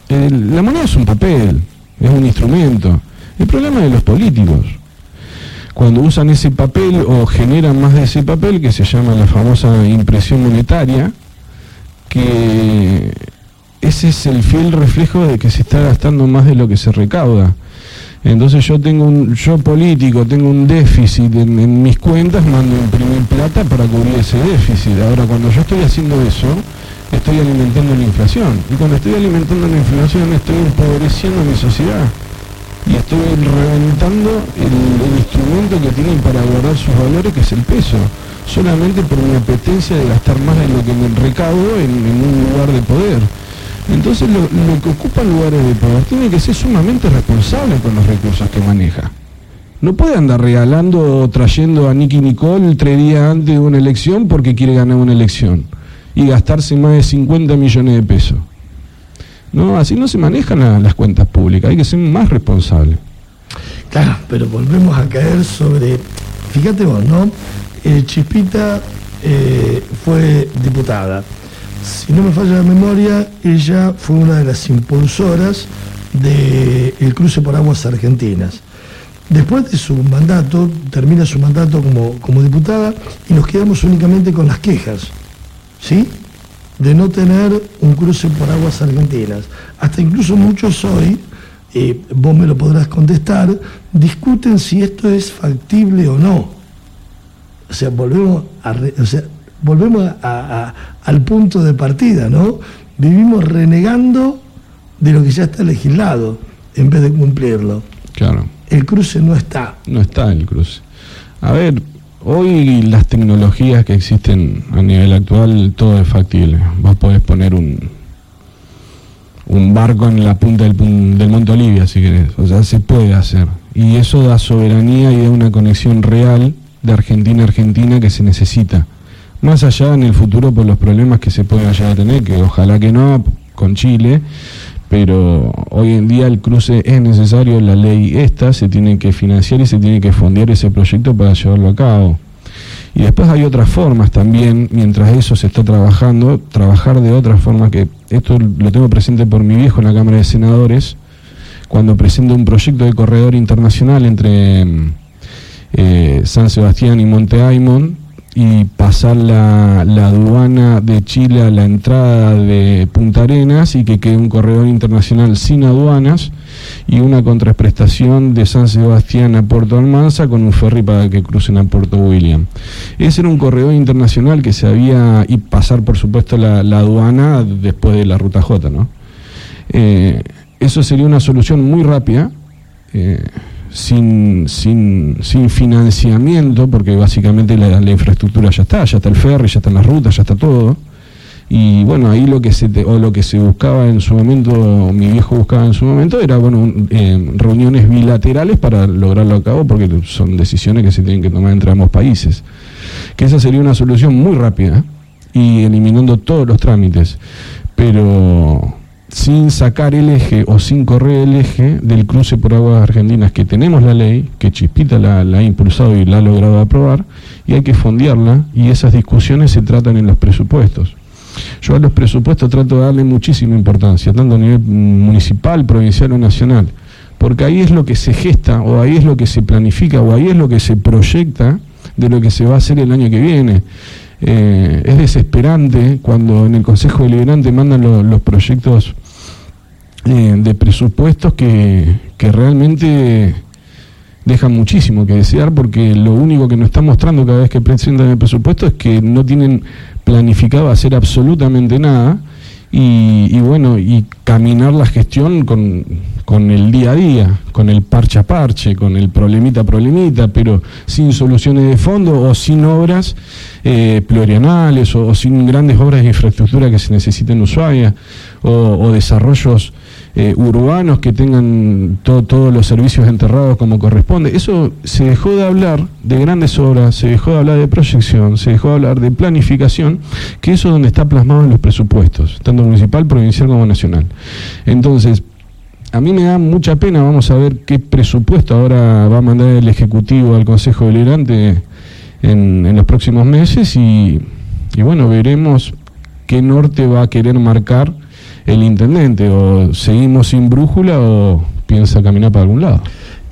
La moneda es un papel, es un instrumento. El problema es de los políticos. Cuando usan ese papel o generan más de ese papel, que se llama la famosa impresión monetaria, que ese es el fiel reflejo de que se está gastando más de lo que se recauda. Entonces yo político tengo un déficit en mis cuentas, mando a imprimir plata para cubrir ese déficit. Ahora, cuando yo estoy haciendo eso, estoy alimentando la inflación. Y cuando estoy alimentando la inflación, estoy empobreciendo a mi sociedad. Y estoy reventando el instrumento que tienen para guardar sus valores, que es el peso, solamente por mi apetencia de gastar más de lo que me recaudo en un lugar de poder. Entonces lo que ocupa lugares de poder tiene que ser sumamente responsable con los recursos que maneja. No puede andar regalando o trayendo a Nicky Nicole 3 días antes de una elección porque quiere ganar una elección y gastarse más de 50 millones de pesos. No, así no se manejan las cuentas públicas, hay que ser más responsable. Claro, pero volvemos a caer sobre, fíjate vos, ¿no? Chispita fue diputada. Si no me falla la memoria, ella fue una de las impulsoras del cruce por aguas argentinas. Después de su mandato, termina su mandato como diputada y nos quedamos únicamente con las quejas, ¿sí?, de no tener un cruce por aguas argentinas. Hasta incluso muchos hoy, vos me lo podrás contestar, discuten si esto es factible o no. O sea, volvemos al punto de partida, ¿no? Vivimos renegando de lo que ya está legislado en vez de cumplirlo. Claro. El cruce no está. No está el cruce. A ver, hoy las tecnologías que existen a nivel actual, todo es factible. Vos podés poner un barco en la punta del Monte Olivia, si querés. O sea, se puede hacer. Y eso da soberanía y da una conexión real de Argentina a Argentina que se necesita. Más allá en el futuro por los problemas que se pueden llegar a tener, que ojalá que no, con Chile, pero hoy en día el cruce es necesario, la ley se tiene que financiar y se tiene que fondear ese proyecto para llevarlo a cabo. Y después hay otras formas también, mientras eso se está trabajando, trabajar de otras formas, que esto lo tengo presente por mi viejo en la Cámara de Senadores, cuando presenta un proyecto de corredor internacional entre San Sebastián y Monte Aymon, y pasar la aduana de Chile a la entrada de Punta Arenas y que quede un corredor internacional sin aduanas y una contraprestación de San Sebastián a Puerto Almanza con un ferry para que crucen a Puerto William. Ese era un corredor internacional que se había, y pasar por supuesto la aduana después de la ruta J, ¿no? Eso sería una solución muy rápida, sin financiamiento, porque básicamente la infraestructura ya está el ferry, ya están las rutas, ya está todo. Y bueno, ahí lo que se buscaba en su momento, mi viejo buscaba en su momento, era reuniones bilaterales para lograrlo a cabo, porque son decisiones que se tienen que tomar entre ambos países. Que esa sería una solución muy rápida y eliminando todos los trámites, pero sin sacar el eje o sin correr el eje del cruce por aguas argentinas, que tenemos la ley, que Chispita la ha impulsado y la ha logrado aprobar, y hay que fondearla, y esas discusiones se tratan en los presupuestos. Yo a los presupuestos trato de darle muchísima importancia, tanto a nivel municipal, provincial o nacional, porque ahí es lo que se gesta, o ahí es lo que se planifica, o ahí es lo que se proyecta de lo que se va a hacer el año que viene. Es desesperante cuando en el Consejo Deliberante mandan los proyectos de presupuestos que realmente dejan muchísimo que desear, porque lo único que nos está mostrando cada vez que presentan el presupuesto es que no tienen planificado hacer absolutamente nada y caminar la gestión con el día a día, con el parche a parche, con el problemita a problemita, pero sin soluciones de fondo o sin obras plurianuales o sin grandes obras de infraestructura que se necesiten en Ushuaia o desarrollos urbanos que tengan todos los servicios enterrados como corresponde. Eso se dejó de hablar de grandes obras, se dejó de hablar de proyección, se dejó de hablar de planificación, que eso es donde está plasmado en los presupuestos, tanto municipal, provincial como nacional. Entonces, a mí me da mucha pena, vamos a ver qué presupuesto ahora va a mandar el Ejecutivo al Consejo Deliberante en los próximos meses y bueno, veremos qué norte va a querer marcar el intendente, o seguimos sin brújula o piensa caminar para algún lado.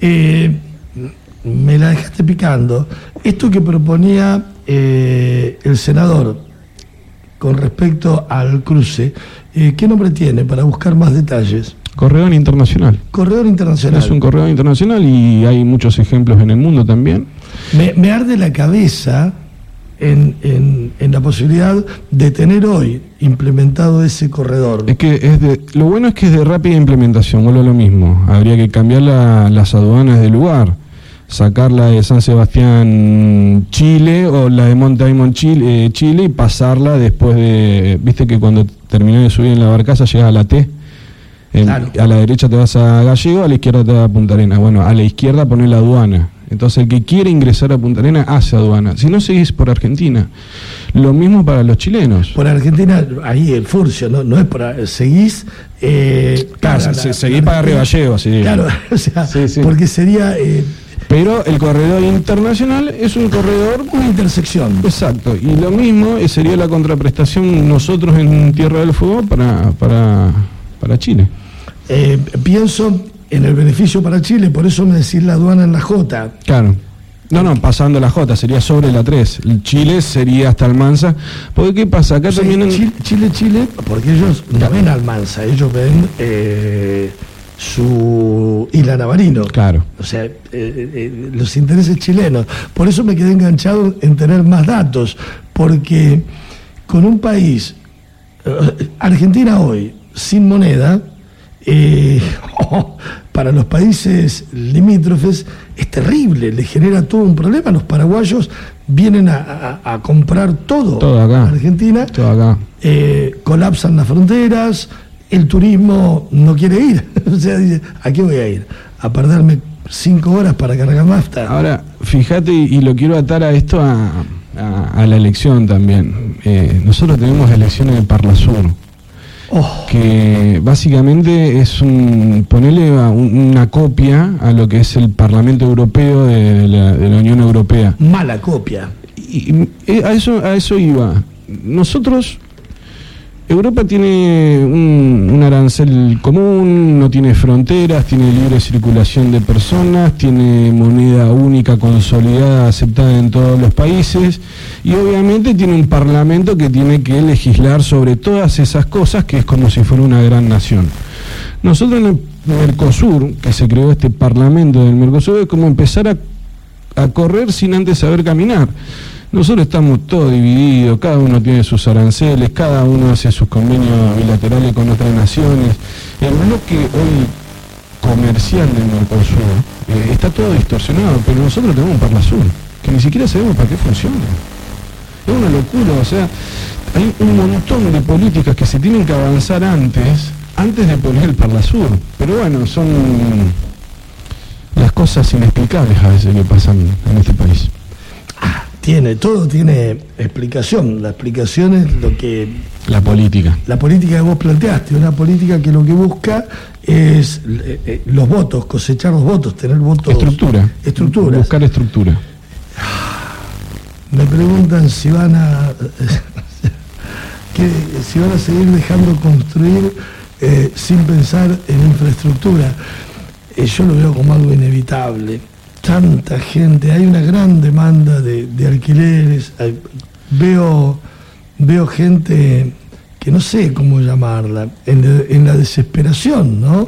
Me la dejaste picando. Esto que proponía el senador con respecto al cruce, ¿qué nombre tiene para buscar más detalles? Corredor internacional. Corredor internacional. Es un corredor internacional y hay muchos ejemplos en el mundo también. Me arde la cabeza en la posibilidad de tener hoy implementado ese corredor. Es que lo bueno es que es de rápida implementación, vuelvo a lo mismo. Habría que cambiar las aduanas del lugar, sacar la de San Sebastián, Chile, o la de Monteaimon, Chile, y pasarla después de... Viste que cuando terminás de subir en la barcaza llegas a la T. Claro. A la derecha te vas a Gallego, a la izquierda te vas a Punta Arenas. Bueno, a la izquierda pones la aduana. Entonces el que quiere ingresar a Punta Arenas hace aduana. Si no, seguís por Argentina. Lo mismo para los chilenos. Por Argentina, ahí el furcio, no es por... Seguís... claro, seguís para Río Gallego, sí. Claro, o sea, sí. Porque sería... pero el corredor internacional es un corredor... Una intersección. Exacto. Y lo mismo sería la contraprestación nosotros en Tierra del Fuego para Chile. Pienso en el beneficio para Chile, por eso me decís la aduana en la J. Claro. No, pasando la J, sería sobre la 3. Chile sería hasta Almanza. Porque ¿qué pasa? Acá también... Chile, porque ellos no ven Almanza, ellos ven su Isla Navarino. Claro. O sea, los intereses chilenos. Por eso me quedé enganchado en tener más datos, porque con un país, Argentina hoy, sin moneda, para los países limítrofes es terrible, le genera todo un problema. Los paraguayos vienen a comprar todo acá, Argentina, todo acá. Colapsan las fronteras, el turismo no quiere ir. O sea, dice, ¿a qué voy a ir? ¿A perderme 5 horas para cargar nafta? Ahora, fíjate, y lo quiero atar a esto, a la elección también. Nosotros tenemos elecciones en Parlasur. Que básicamente es ponerle una copia a lo que es el Parlamento Europeo de la Unión Europea. Mala copia. Y a eso iba. Nosotros, Europa tiene un arancel común, no tiene fronteras, tiene libre circulación de personas, tiene moneda única consolidada, aceptada en todos los países, y obviamente tiene un parlamento que tiene que legislar sobre todas esas cosas, que es como si fuera una gran nación. Nosotros en el Mercosur, que se creó este parlamento del Mercosur, es como empezar a correr sin antes saber caminar. Nosotros estamos todos divididos, cada uno tiene sus aranceles, cada uno hace sus convenios bilaterales con otras naciones. El bloque hoy comercial del Mercosur está todo distorsionado, pero nosotros tenemos un Parlasur, que ni siquiera sabemos para qué funciona. Es una locura, o sea, hay un montón de políticas que se tienen que avanzar antes de poner el Parlasur. Pero bueno, son las cosas inexplicables a veces que pasan en este país. Todo tiene explicación. La explicación es lo que... La política que vos planteaste, una política que lo que busca es los votos, cosechar los votos, tener votos... Estructuras. Buscar estructura. Me preguntan si van a seguir dejando construir sin pensar en infraestructura. Yo lo veo como algo inevitable. Tanta gente, hay una gran demanda de alquileres, veo gente que no sé cómo llamarla, en la desesperación, ¿no?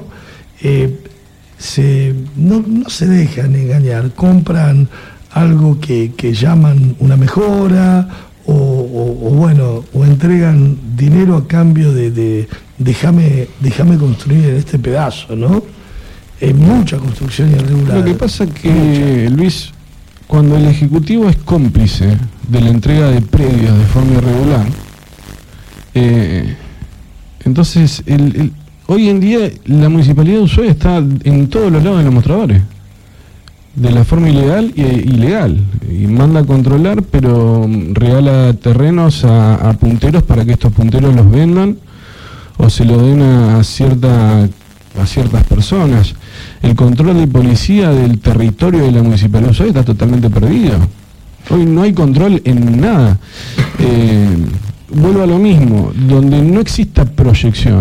No se dejan engañar, compran algo que llaman una mejora, o entregan dinero a cambio de déjame construir en este pedazo, ¿no? Mucha construcción irregular. Lo que pasa es que, Luis, cuando el Ejecutivo es cómplice de la entrega de predios de forma irregular, entonces hoy en día la Municipalidad de Ushuaia está en todos los lados de los mostradores, de la forma ilegal e ilegal, y manda a controlar, pero regala terrenos a punteros para que estos punteros los vendan o se lo den a ciertas personas. El control de policía del territorio de la Municipalidad de Ushuaia está totalmente perdido. Hoy no hay control en nada. Vuelvo a lo mismo, donde no exista proyección,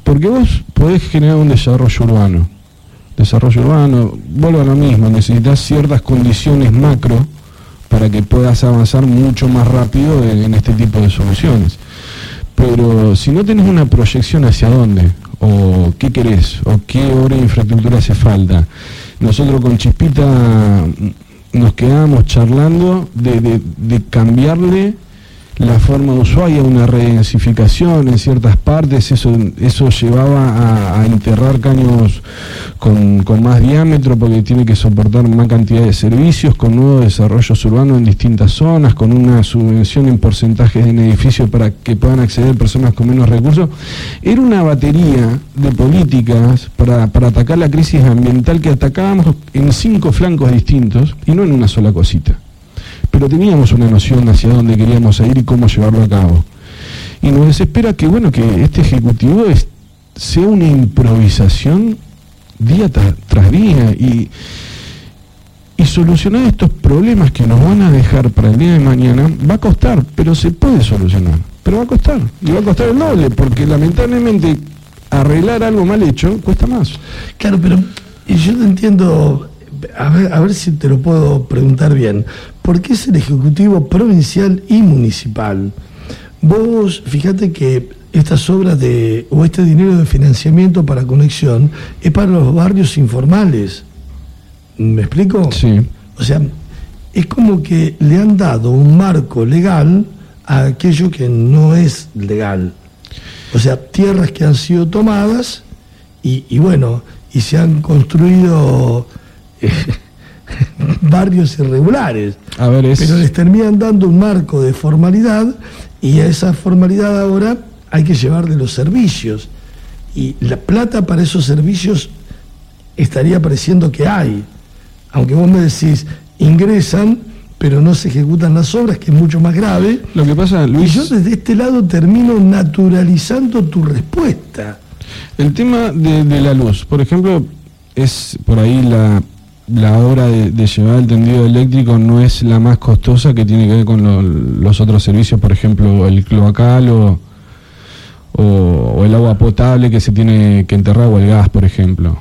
Porque vos podés generar un desarrollo urbano. Vuelvo a lo mismo, necesitas ciertas condiciones macro para que puedas avanzar mucho más rápido en este tipo de soluciones. Pero si no tenés una proyección hacia dónde, o qué querés, o qué obra de infraestructura hace falta. Nosotros con Chispita nos quedábamos charlando de cambiarle la forma de Ushuaia, una redensificación en ciertas partes, eso llevaba a enterrar caños con más diámetro porque tiene que soportar más cantidad de servicios, con nuevos desarrollos urbanos en distintas zonas, con una subvención en porcentajes en edificios para que puedan acceder personas con menos recursos. Era una batería de políticas para atacar la crisis ambiental que atacábamos en 5 flancos distintos y no en una sola cosita. Pero teníamos una noción hacia dónde queríamos ir y cómo llevarlo a cabo. Y nos desespera que este Ejecutivo sea una improvisación día tras día y solucionar estos problemas que nos van a dejar para el día de mañana va a costar, pero se puede solucionar. Pero va a costar, y va a costar el doble, porque lamentablemente arreglar algo mal hecho cuesta más. Claro, pero yo te entiendo. A ver si te lo puedo preguntar bien. ¿Por qué es el Ejecutivo provincial y municipal? Vos, fíjate que estas obras o este dinero de financiamiento para conexión es para los barrios informales. ¿Me explico? Sí. O sea, es como que le han dado un marco legal a aquello que no es legal. O sea, tierras que han sido tomadas y se han construido barrios irregulares, pero les terminan dando un marco de formalidad y a esa formalidad ahora hay que llevarle los servicios y la plata para esos servicios estaría pareciendo que hay, aunque vos me decís ingresan pero no se ejecutan las obras, que es mucho más grave. Lo que pasa, Luis, y yo desde este lado termino naturalizando tu respuesta. El tema de la luz, por ejemplo, es por ahí la obra de llevar el tendido eléctrico no es la más costosa, que tiene que ver con los otros servicios, por ejemplo el cloacal o el agua potable que se tiene que enterrar, o el gas, por ejemplo.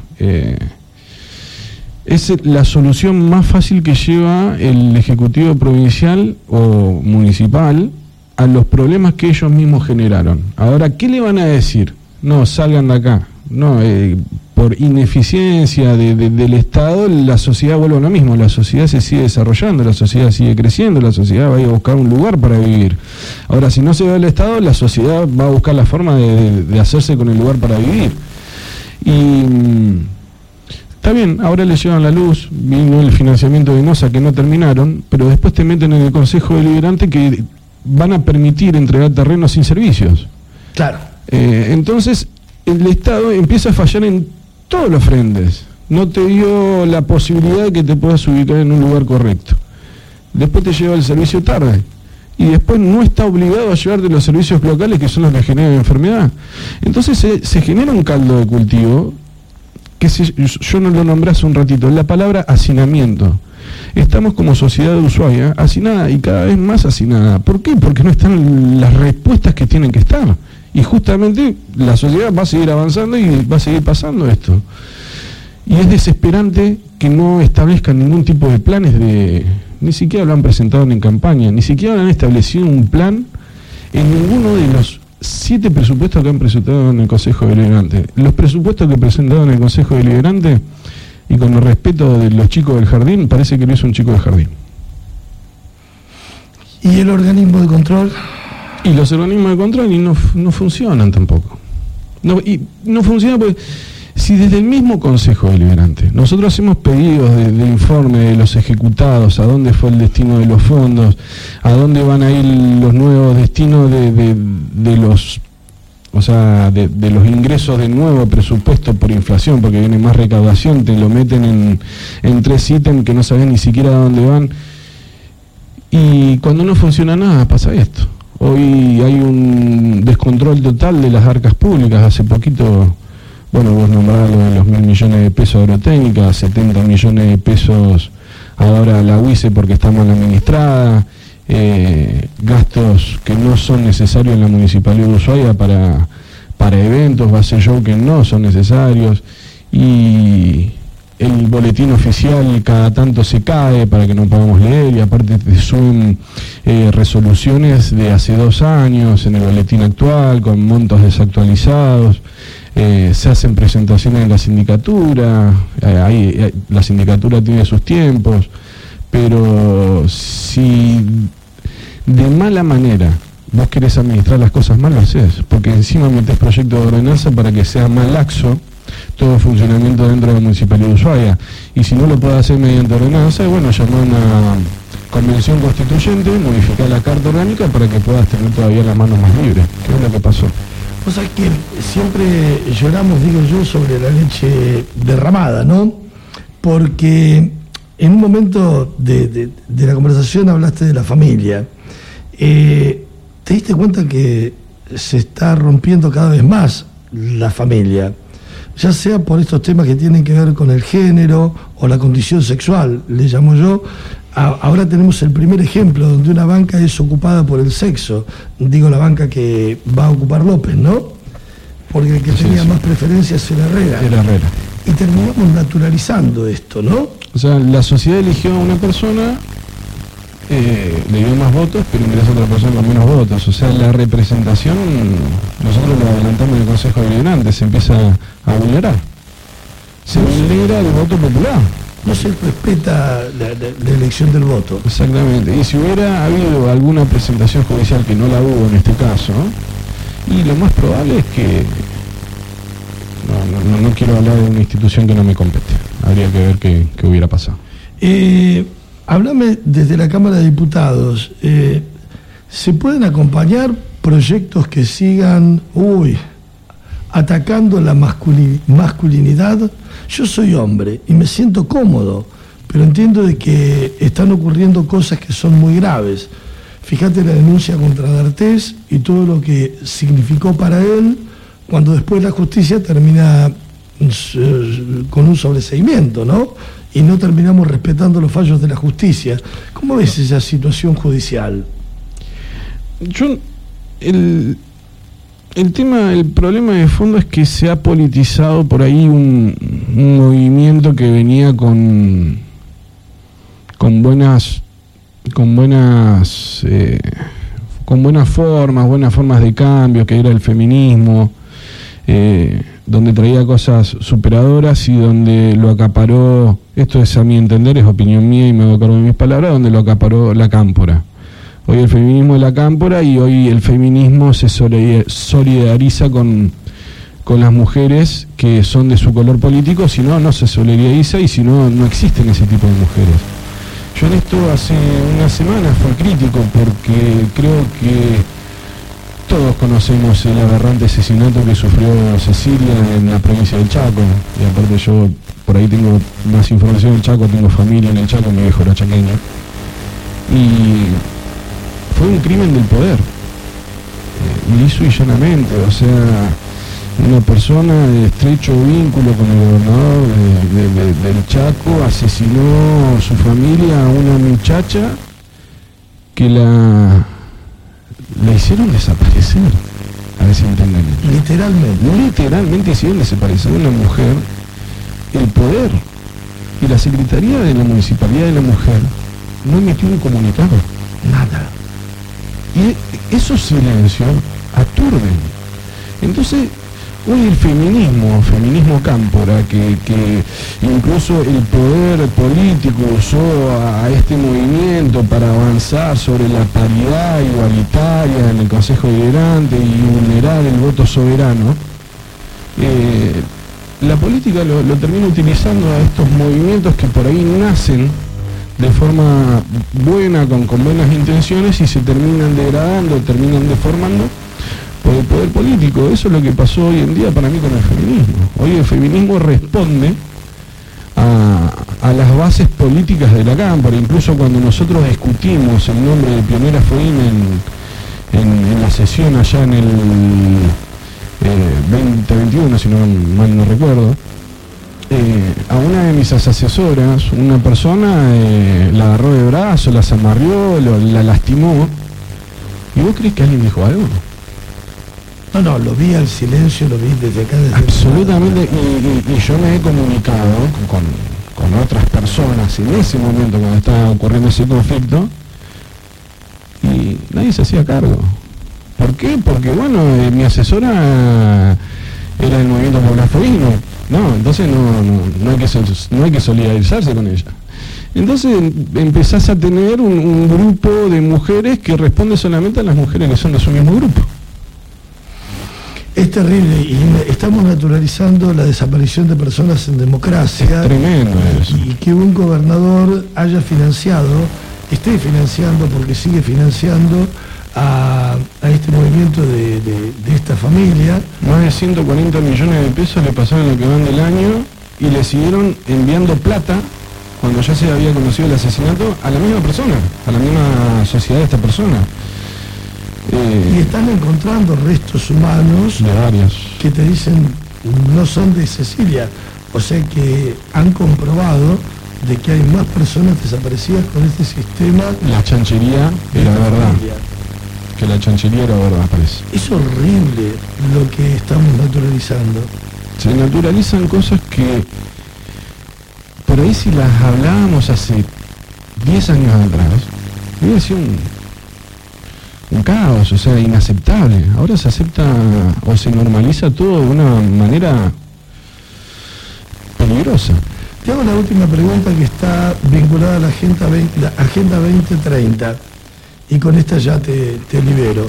Es la solución más fácil que lleva el Ejecutivo provincial o municipal a los problemas que ellos mismos generaron. Ahora, ¿qué le van a decir? No, salgan de acá. No, por ineficiencia del Estado, la sociedad vuelve a lo mismo, la sociedad se sigue desarrollando, la sociedad sigue creciendo, la sociedad va a ir a buscar un lugar para vivir. Ahora, si no se va el Estado, la sociedad va a buscar la forma de hacerse con el lugar para vivir. Y está bien, ahora le llevan la luz, vino el financiamiento de NOSA que no terminaron, pero después te meten en el Consejo Deliberante que van a permitir entregar terrenos sin servicios. Claro. Entonces, el Estado empieza a fallar en todos los frentes. No te dio la posibilidad de que te puedas ubicar en un lugar correcto. Después te lleva el servicio tarde. Y después no está obligado a llevarte los servicios locales, que son los que generan enfermedad. Entonces se genera un caldo de cultivo que yo no lo nombré hace un ratito, la palabra hacinamiento. Estamos como sociedad de Ushuaia hacinada y cada vez más hacinada. ¿Por qué? Porque no están las respuestas que tienen que estar. Y justamente la sociedad va a seguir avanzando y va a seguir pasando esto. Y es desesperante que no establezcan ningún tipo de planes ni siquiera lo han presentado en campaña, ni siquiera han establecido un plan en ninguno de los 7 presupuestos que han presentado en el Consejo Deliberante. Los presupuestos que presentaron en el Consejo Deliberante, y con el respeto de los chicos del jardín, parece que lo hizo un chico del jardín. ¿Y el organismo de control? Y los organismos de control no funcionan tampoco. No funciona porque si desde el mismo Consejo Deliberante nosotros hacemos pedidos de informe de los ejecutados, a dónde fue el destino de los fondos, a dónde van a ir los nuevos destinos de los ingresos de nuevo presupuesto por inflación, porque viene más recaudación, te lo meten en 3 ítems que no sabes ni siquiera a dónde van, y cuando no funciona nada pasa esto. Hoy hay un descontrol total de las arcas públicas. Hace poquito, vos nombrabas lo de los 1.000 millones de pesos de agrotécnica, 70 millones de pesos ahora la UICE porque está mal administrada, gastos que no son necesarios en la Municipalidad de Ushuaia para para eventos, va a hacer shows que no son necesarios, y el boletín oficial cada tanto se cae para que no podamos leer, y aparte te suben resoluciones de hace 2 años en el boletín actual con montos desactualizados. Se hacen presentaciones en la sindicatura, la sindicatura tiene sus tiempos, pero si de mala manera vos querés administrar las cosas mal, lo haces, porque encima metés proyectos de ordenanza para que sea más laxo todo funcionamiento dentro de la Municipalidad de Ushuaia, y si no lo podés hacer mediante ordenanza, bueno, llamar a una convención constituyente, modificar la carta orgánica para que puedas tener todavía las manos más libres, que es lo que pasó. O sea que siempre lloramos, digo yo, sobre la leche derramada, ¿no? Porque en un momento de la conversación hablaste de la familia. ¿Te diste cuenta que se está rompiendo cada vez más la familia? Ya sea por estos temas que tienen que ver con el género o la condición sexual, le llamo yo. Ahora tenemos el primer ejemplo donde una banca es ocupada por el sexo, digo la banca que va a ocupar López, ¿no? Porque el que tenía más preferencias era Herrera. Era Herrera. Y terminamos naturalizando esto, ¿no? O sea, la sociedad eligió a una persona, le dio más votos, pero ingresa a otra persona con menos votos. O sea, la representación, nosotros lo adelantamos en el Consejo Deliberante, se empieza a vulnerar. Se vulnera el voto popular. No se respeta la elección del voto. Exactamente. Y si hubiera habido alguna presentación judicial, que no la hubo en este caso, y lo más probable es que no quiero hablar de una institución que no me compete. Habría que ver qué hubiera pasado. Háblame desde la Cámara de Diputados. ¿Se pueden acompañar proyectos que sigan atacando la masculinidad? Yo soy hombre y me siento cómodo, pero entiendo de que están ocurriendo cosas que son muy graves. Fíjate la denuncia contra D'Artés y todo lo que significó para él, cuando después la justicia termina con un sobreseimiento, ¿no? Y no terminamos respetando los fallos de la justicia. ¿Cómo ves esa situación judicial? El problema de fondo es que se ha politizado por ahí un movimiento que venía con buenas formas de cambio, que era el feminismo, donde traía cosas superadoras y donde lo acaparó, esto es a mi entender, es opinión mía y me hago cargo de mis palabras, donde lo acaparó la cámpora. Hoy el feminismo es la cámpora y hoy el feminismo se solidariza con las mujeres que son de su color político, si no se solidariza, y si no existen ese tipo de mujeres. Yo en esto hace unas semanas fui crítico porque creo que todos conocemos el aberrante asesinato que sufrió Cecilia en la provincia del Chaco, y aparte yo por ahí tengo más información del Chaco, tengo familia en el Chaco, mi viejo era chaqueño, y fue un crimen del poder, liso y llanamente. O sea, una persona de estrecho vínculo con el gobernador del Chaco asesinó a su familia a una muchacha que la hicieron desaparecer, a ver si entienden. Literalmente hicieron desaparecer a una mujer. El poder y la Secretaría de la Municipalidad de la Mujer no emitió un comunicado, nada. Y esos silencios aturden. Entonces, hoy el feminismo cámpora, que incluso el poder político usó a este movimiento para avanzar sobre la paridad igualitaria en el Consejo Deliberante y vulnerar el voto soberano, la política lo termina utilizando a estos movimientos que por ahí nacen de forma buena, con buenas intenciones, y se terminan degradando, terminan deformando por el poder político. Eso es lo que pasó hoy en día para mí con el feminismo. Hoy el feminismo responde a las bases políticas de la Cámara. Incluso cuando nosotros discutimos el nombre de Pionera Fuín en la sesión allá en el 2021, si no mal no recuerdo, a una de mis asesoras, una persona la agarró de brazo, la zamarrió, la lastimó. ¿Y vos crees que alguien dijo algo? No. Nadie. Y eso silencio aturden. Entonces, hoy el feminismo No, lo vi al silencio, lo vi desde acá. Desde absolutamente, y yo me he comunicado con otras personas en ese momento cuando estaba ocurriendo ese conflicto y nadie se hacía cargo. ¿Por qué? Porque bueno, mi asesora era del movimiento popular fueguino, entonces no hay que solidarizarse con ella. Entonces empezás a tener un grupo de mujeres que responde solamente a las mujeres que son de su mismo grupo. Es terrible y estamos naturalizando la desaparición de personas en democracia. Es tremendo eso. Y que un gobernador esté financiando, porque sigue financiando a este movimiento de esta familia. Más de 140 millones de pesos le pasaron lo que van del año y le siguieron enviando plata cuando ya se había conocido el asesinato a la misma persona, a la misma sociedad de esta persona. Y están encontrando restos humanos de varios que te dicen no son de Cecilia, o sea que han comprobado de que hay más personas desaparecidas con este sistema. La chanchería era verdad, que la chanchería era verdad, parece. Es horrible lo que estamos naturalizando. Se naturalizan cosas que por ahí si las hablábamos hace 10 años atrás hubiera sido un caos, o sea, inaceptable. Ahora se acepta o se normaliza todo de una manera peligrosa. Te hago la última pregunta que está vinculada a la Agenda 2030 y con esta ya te libero.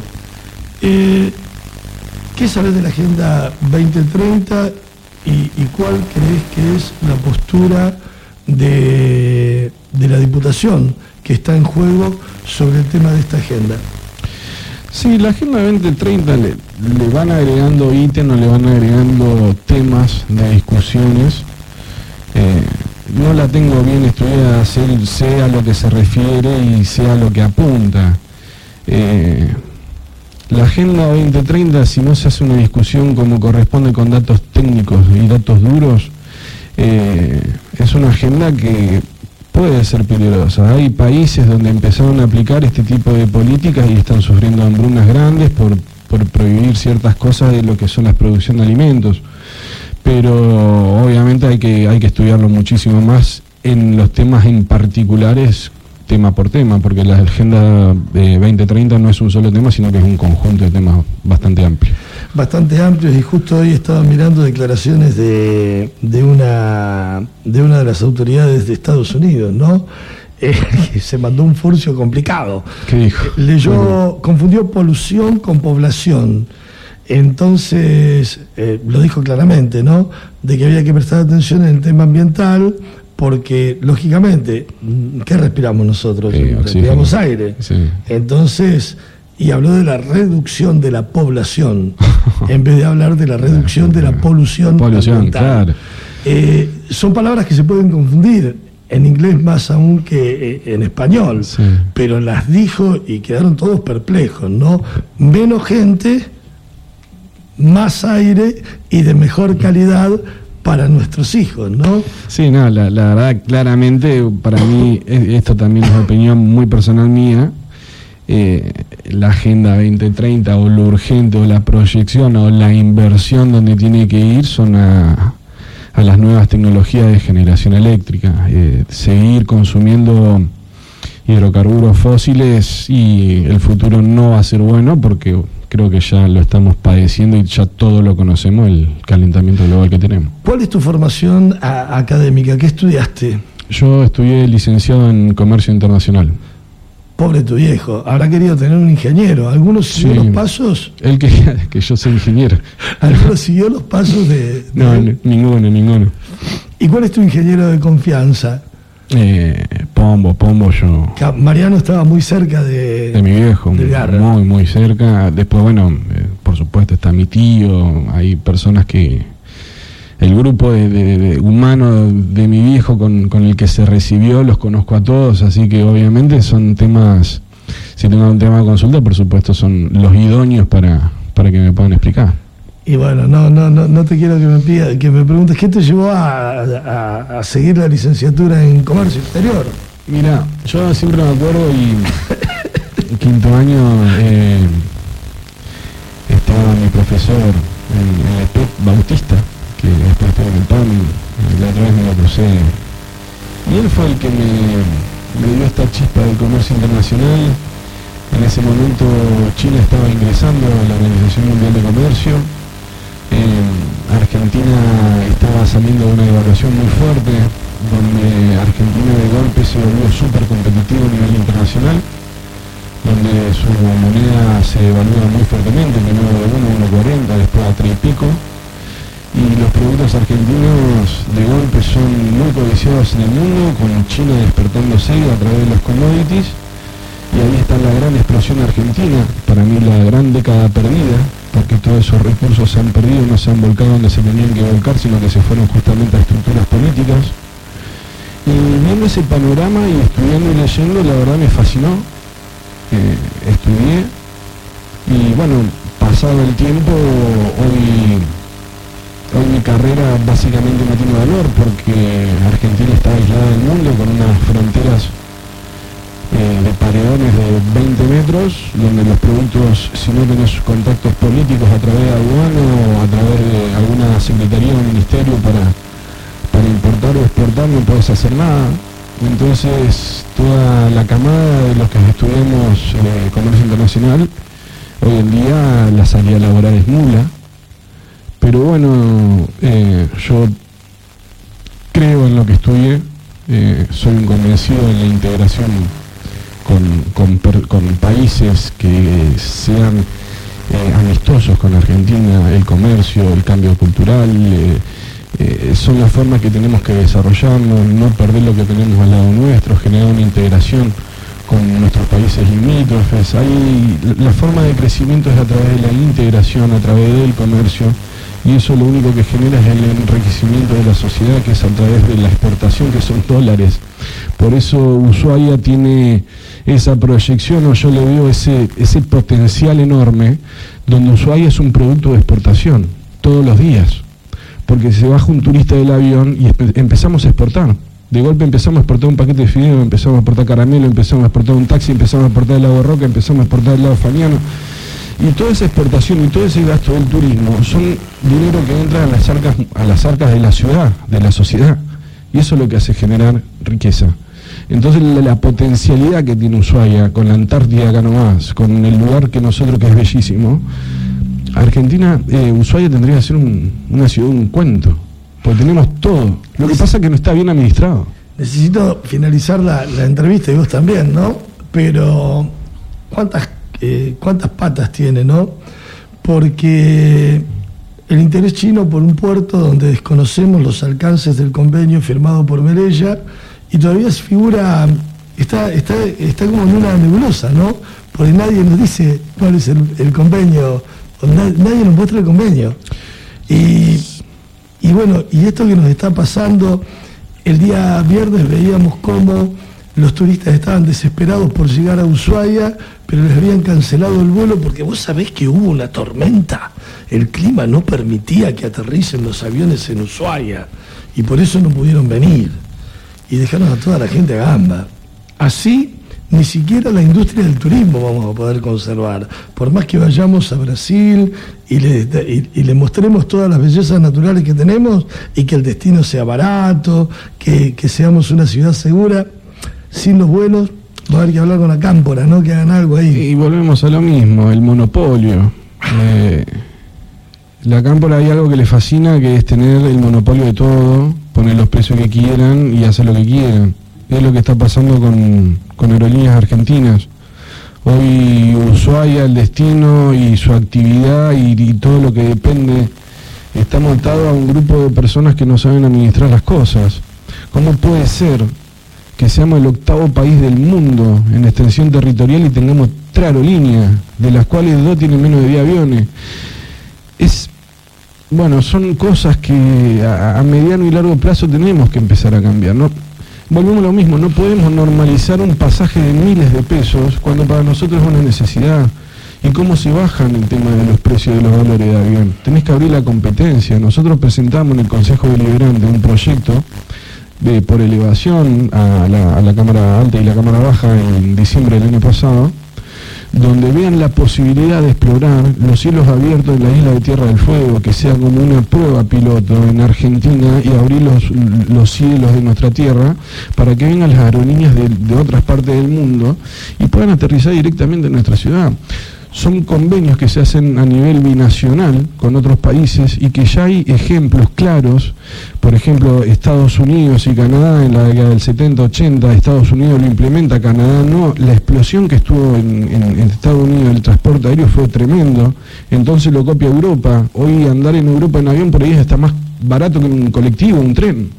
¿Qué sabes de la Agenda 2030 y cuál crees que es la postura de la Diputación que está en juego sobre el tema de esta agenda? Sí, la Agenda 2030 le van agregando ítems, le van agregando temas de discusiones. No la tengo bien estudiada, sé a lo que se refiere y sé a lo que apunta. La Agenda 2030, si no se hace una discusión como corresponde con datos técnicos y datos duros, es una agenda que puede ser peligrosa. Hay países donde empezaron a aplicar este tipo de políticas y están sufriendo hambrunas grandes por prohibir ciertas cosas de lo que son la producción de alimentos. Pero obviamente hay que estudiarlo muchísimo más en los temas en particulares, tema por tema, porque la Agenda 2030 no es un solo tema, sino que es un conjunto de temas bastante amplio. Bastante amplios, y justo hoy estaba mirando declaraciones de una de las autoridades de Estados Unidos, ¿no? Que se mandó un furcio complicado. ¿Qué dijo? Confundió polución con población. Entonces, lo dijo claramente, ¿no? De que había que prestar atención en el tema ambiental, porque, lógicamente, ¿qué respiramos nosotros? Respiramos aire. Sí. Entonces, y habló de la reducción de la población, en vez de hablar de la reducción de la polución ambiental. Claro. Son palabras que se pueden confundir, en inglés más aún que en español, sí. Pero las dijo y quedaron todos perplejos, ¿no? Menos gente, más aire y de mejor calidad para nuestros hijos, ¿no? Sí, no, la verdad, claramente, para mí, esto también es opinión muy personal mía, la Agenda 2030 o lo urgente o la proyección o la inversión donde tiene que ir son a las nuevas tecnologías de generación eléctrica, seguir consumiendo hidrocarburos fósiles, y el futuro no va a ser bueno porque creo que ya lo estamos padeciendo y ya todo lo conocemos, el calentamiento global que tenemos. ¿Cuál es tu formación académica? ¿Qué estudiaste? Yo estudié licenciado en Comercio Internacional. Pobre tu viejo, habrá querido tener un ingeniero. ¿Algunos siguió los pasos? Él quería que yo sea ingeniero. ¿Algunos siguió los pasos de...? No, ninguno. ¿Y cuál es tu ingeniero de confianza? Pombo yo. Mariano estaba muy cerca de mi viejo, muy cerca. Después, bueno, por supuesto está mi tío, hay personas que... El grupo de humano de mi viejo con el que se recibió, los conozco a todos, así que obviamente son temas, si tengo un tema de consulta, por supuesto son los idóneos para que me puedan explicar. Y bueno, no te quiero que me preguntes, ¿qué te llevó a seguir la licenciatura en Comercio Exterior? Mira, yo siempre me acuerdo y en quinto año estaba mi profesor en el PEP Bautista, que después estuvo en el PAN, la otra vez me lo crucé, y él fue el que me dio esta chispa del comercio internacional. En ese momento China estaba ingresando a la Organización Mundial de Comercio, Argentina estaba saliendo de una devaluación muy fuerte, donde Argentina de golpe se volvió súper competitivo a nivel internacional, donde su moneda se evalúa muy fuertemente, primero de 1,40, después a 3 y pico, y los productos argentinos de golpe son muy codiciados en el mundo, con China despertándose a través de los commodities, y ahí está la gran explosión argentina, para mí la gran década perdida, porque todos esos recursos se han perdido, no se han volcado donde se tenían que volcar, sino que se fueron justamente a estructuras políticas. Y viendo ese panorama y estudiando y leyendo, la verdad me fascinó. Estudié y bueno, pasado el tiempo, hoy mi carrera básicamente no tiene valor, porque Argentina está aislada del mundo con unas fronteras de paredones de 20 metros, donde los productos, si no tenés contactos políticos a través de aduana o a través de alguna secretaría o ministerio para importar o exportar, no podés hacer nada. Entonces toda la camada de los que estudiamos comercio internacional, hoy en día la salida laboral es nula, pero bueno, yo creo en lo que estudié, soy un convencido en la integración con países que sean amistosos con Argentina, el comercio, el cambio cultural, son las formas que tenemos que desarrollarnos, no perder lo que tenemos al lado nuestro, generar una integración con nuestros países limítrofes. La forma de crecimiento es a través de la integración, a través del comercio, y eso lo único que genera es el enriquecimiento de la sociedad, que es a través de la exportación, que son dólares. Por eso Ushuaia tiene esa proyección, o yo le veo ese potencial enorme, donde Ushuaia es un producto de exportación todos los días, porque se baja un turista del avión y empezamos a exportar. De golpe empezamos a exportar un paquete de fideos, empezamos a exportar caramelo, empezamos a exportar un taxi, empezamos a exportar helado Roca, empezamos a exportar helado Faniano. Y toda esa exportación y todo ese gasto del turismo son dinero que entra a las arcas de la ciudad, de la sociedad. Y eso es lo que hace generar riqueza. Entonces la potencialidad que tiene Ushuaia, con la Antártida acá nomás, con el lugar que nosotros que es bellísimo, Argentina, Ushuaia tendría que ser una ciudad, un cuento, porque tenemos todo. Lo que pasa es que no está bien administrado. Necesito finalizar la entrevista, y vos también, ¿no? Pero ¿cuántas patas tiene, no? Porque el interés chino por un puerto donde desconocemos los alcances del convenio firmado por Merella, y todavía se figura, está como en una nebulosa, ¿no? Porque nadie nos dice cuál es el convenio, nadie nos muestra el convenio. Y bueno, y esto que nos está pasando, el día viernes veíamos cómo los turistas estaban desesperados por llegar a Ushuaia, pero les habían cancelado el vuelo porque vos sabés que hubo una tormenta, el clima no permitía que aterricen los aviones en Ushuaia, y por eso no pudieron venir, y dejaron a toda la gente a gamba. Así, ni siquiera la industria del turismo vamos a poder conservar, por más que vayamos a Brasil y le mostremos todas las bellezas naturales que tenemos, y que el destino sea barato, que seamos una ciudad segura. Sin los vuelos, va a haber que hablar con la cámpora, ¿no? Que hagan algo ahí. Y volvemos a lo mismo, el monopolio. La cámpora hay algo que le fascina, que es tener el monopolio de todo, poner los precios que quieran y hacer lo que quieran. Es lo que está pasando con Aerolíneas Argentinas. Hoy Ushuaia, el destino y su actividad y todo lo que depende, está montado a un grupo de personas que no saben administrar las cosas. ¿Cómo puede ser que seamos el 8º país del mundo en extensión territorial y tengamos 3 aerolíneas, de las cuales 2 tienen menos de 10 aviones? Son cosas que a mediano y largo plazo tenemos que empezar a cambiar, ¿no? Volvemos a lo mismo, no podemos normalizar un pasaje de miles de pesos cuando para nosotros es una necesidad. ¿Y cómo se bajan el tema de los precios de los valores de avión? Tenés que abrir la competencia. Nosotros presentamos en el Consejo Deliberante un proyecto por elevación a la Cámara Alta y la Cámara Baja en diciembre del año pasado, donde vean la posibilidad de explorar los cielos abiertos de la isla de Tierra del Fuego, que sea como una prueba piloto en Argentina, y abrir los cielos de nuestra tierra para que vengan las aerolíneas de otras partes del mundo y puedan aterrizar directamente en nuestra ciudad. Son convenios que se hacen a nivel binacional con otros países y que ya hay ejemplos claros. Por ejemplo, Estados Unidos y Canadá en la década del 70-80, Estados Unidos lo implementa, Canadá no. La explosión que estuvo en Estados Unidos el transporte aéreo fue tremendo, entonces lo copia Europa. Hoy andar en Europa en avión por ahí está más barato que un colectivo, un tren.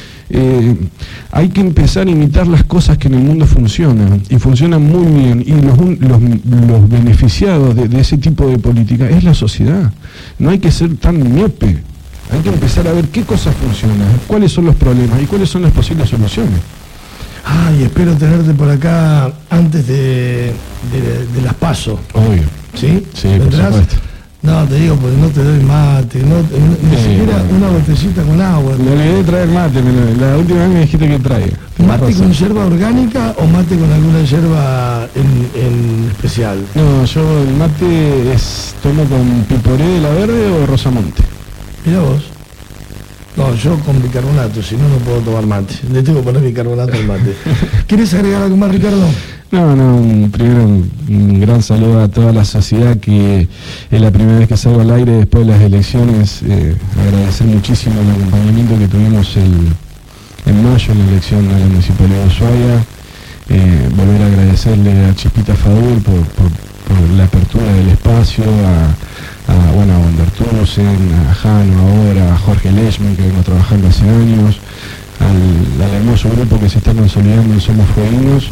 Hay que empezar a imitar las cosas que en el mundo funcionan y funcionan muy bien, y los beneficiados de ese tipo de política es la sociedad. No hay que ser tan miope, hay que empezar a ver qué cosas funcionan, cuáles son los problemas y cuáles son las posibles soluciones. Ay, espero tenerte por acá antes de las PASO. Obvio. ¿Sí? Sí, por supuesto. No, te digo, porque no te doy mate, ni siquiera una botellita con agua. Me olvidé de traer mate, la última vez me dijiste que traiga. ¿Mate con yerba orgánica o mate con alguna yerba en especial? No, yo el mate tomo con piporé de la verde o rosamonte. Mira vos. No, yo con bicarbonato, si no, no puedo tomar mate. Le tengo que poner bicarbonato al mate. ¿Quieres agregar algo más, Ricardo? No, primero un gran saludo a toda la sociedad, que es la primera vez que salgo al aire después de las elecciones. Agradecer muchísimo el acompañamiento que tuvimos en mayo en la elección a la Municipalidad de Ushuaia. Volver a agradecerle a Chispita Fadul por la apertura del espacio, a Wandertusen, a Jano ahora, a Jorge Lechman, que vengo trabajando hace años, al hermoso grupo que se está consolidando en Somos Fueguinos,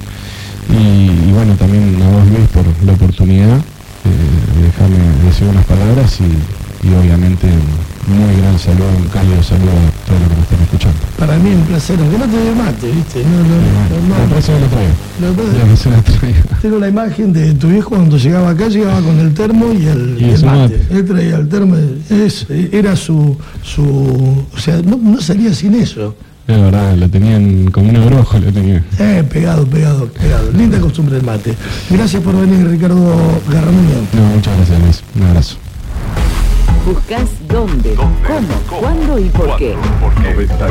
y bueno, también a vos, Luis, por la oportunidad de dejarme decir unas palabras, y obviamente un muy gran saludo, un cálido saludo a todos los que me están escuchando. Para mí un placer, aunque no te doy mate, ¿viste? La próxima lo traigo. Tengo la imagen de tu viejo cuando llegaba acá, llegaba con el termo y el mate. Él traía el termo, era su o sea, no salía sin eso. Es verdad, lo tenían como un abrojo, lo tenían. Pegado. Linda costumbre el mate. Gracias por venir, Ricardo Garramuño. No, muchas gracias, Luis. Un abrazo. Buscás dónde, cómo, cuándo y por qué.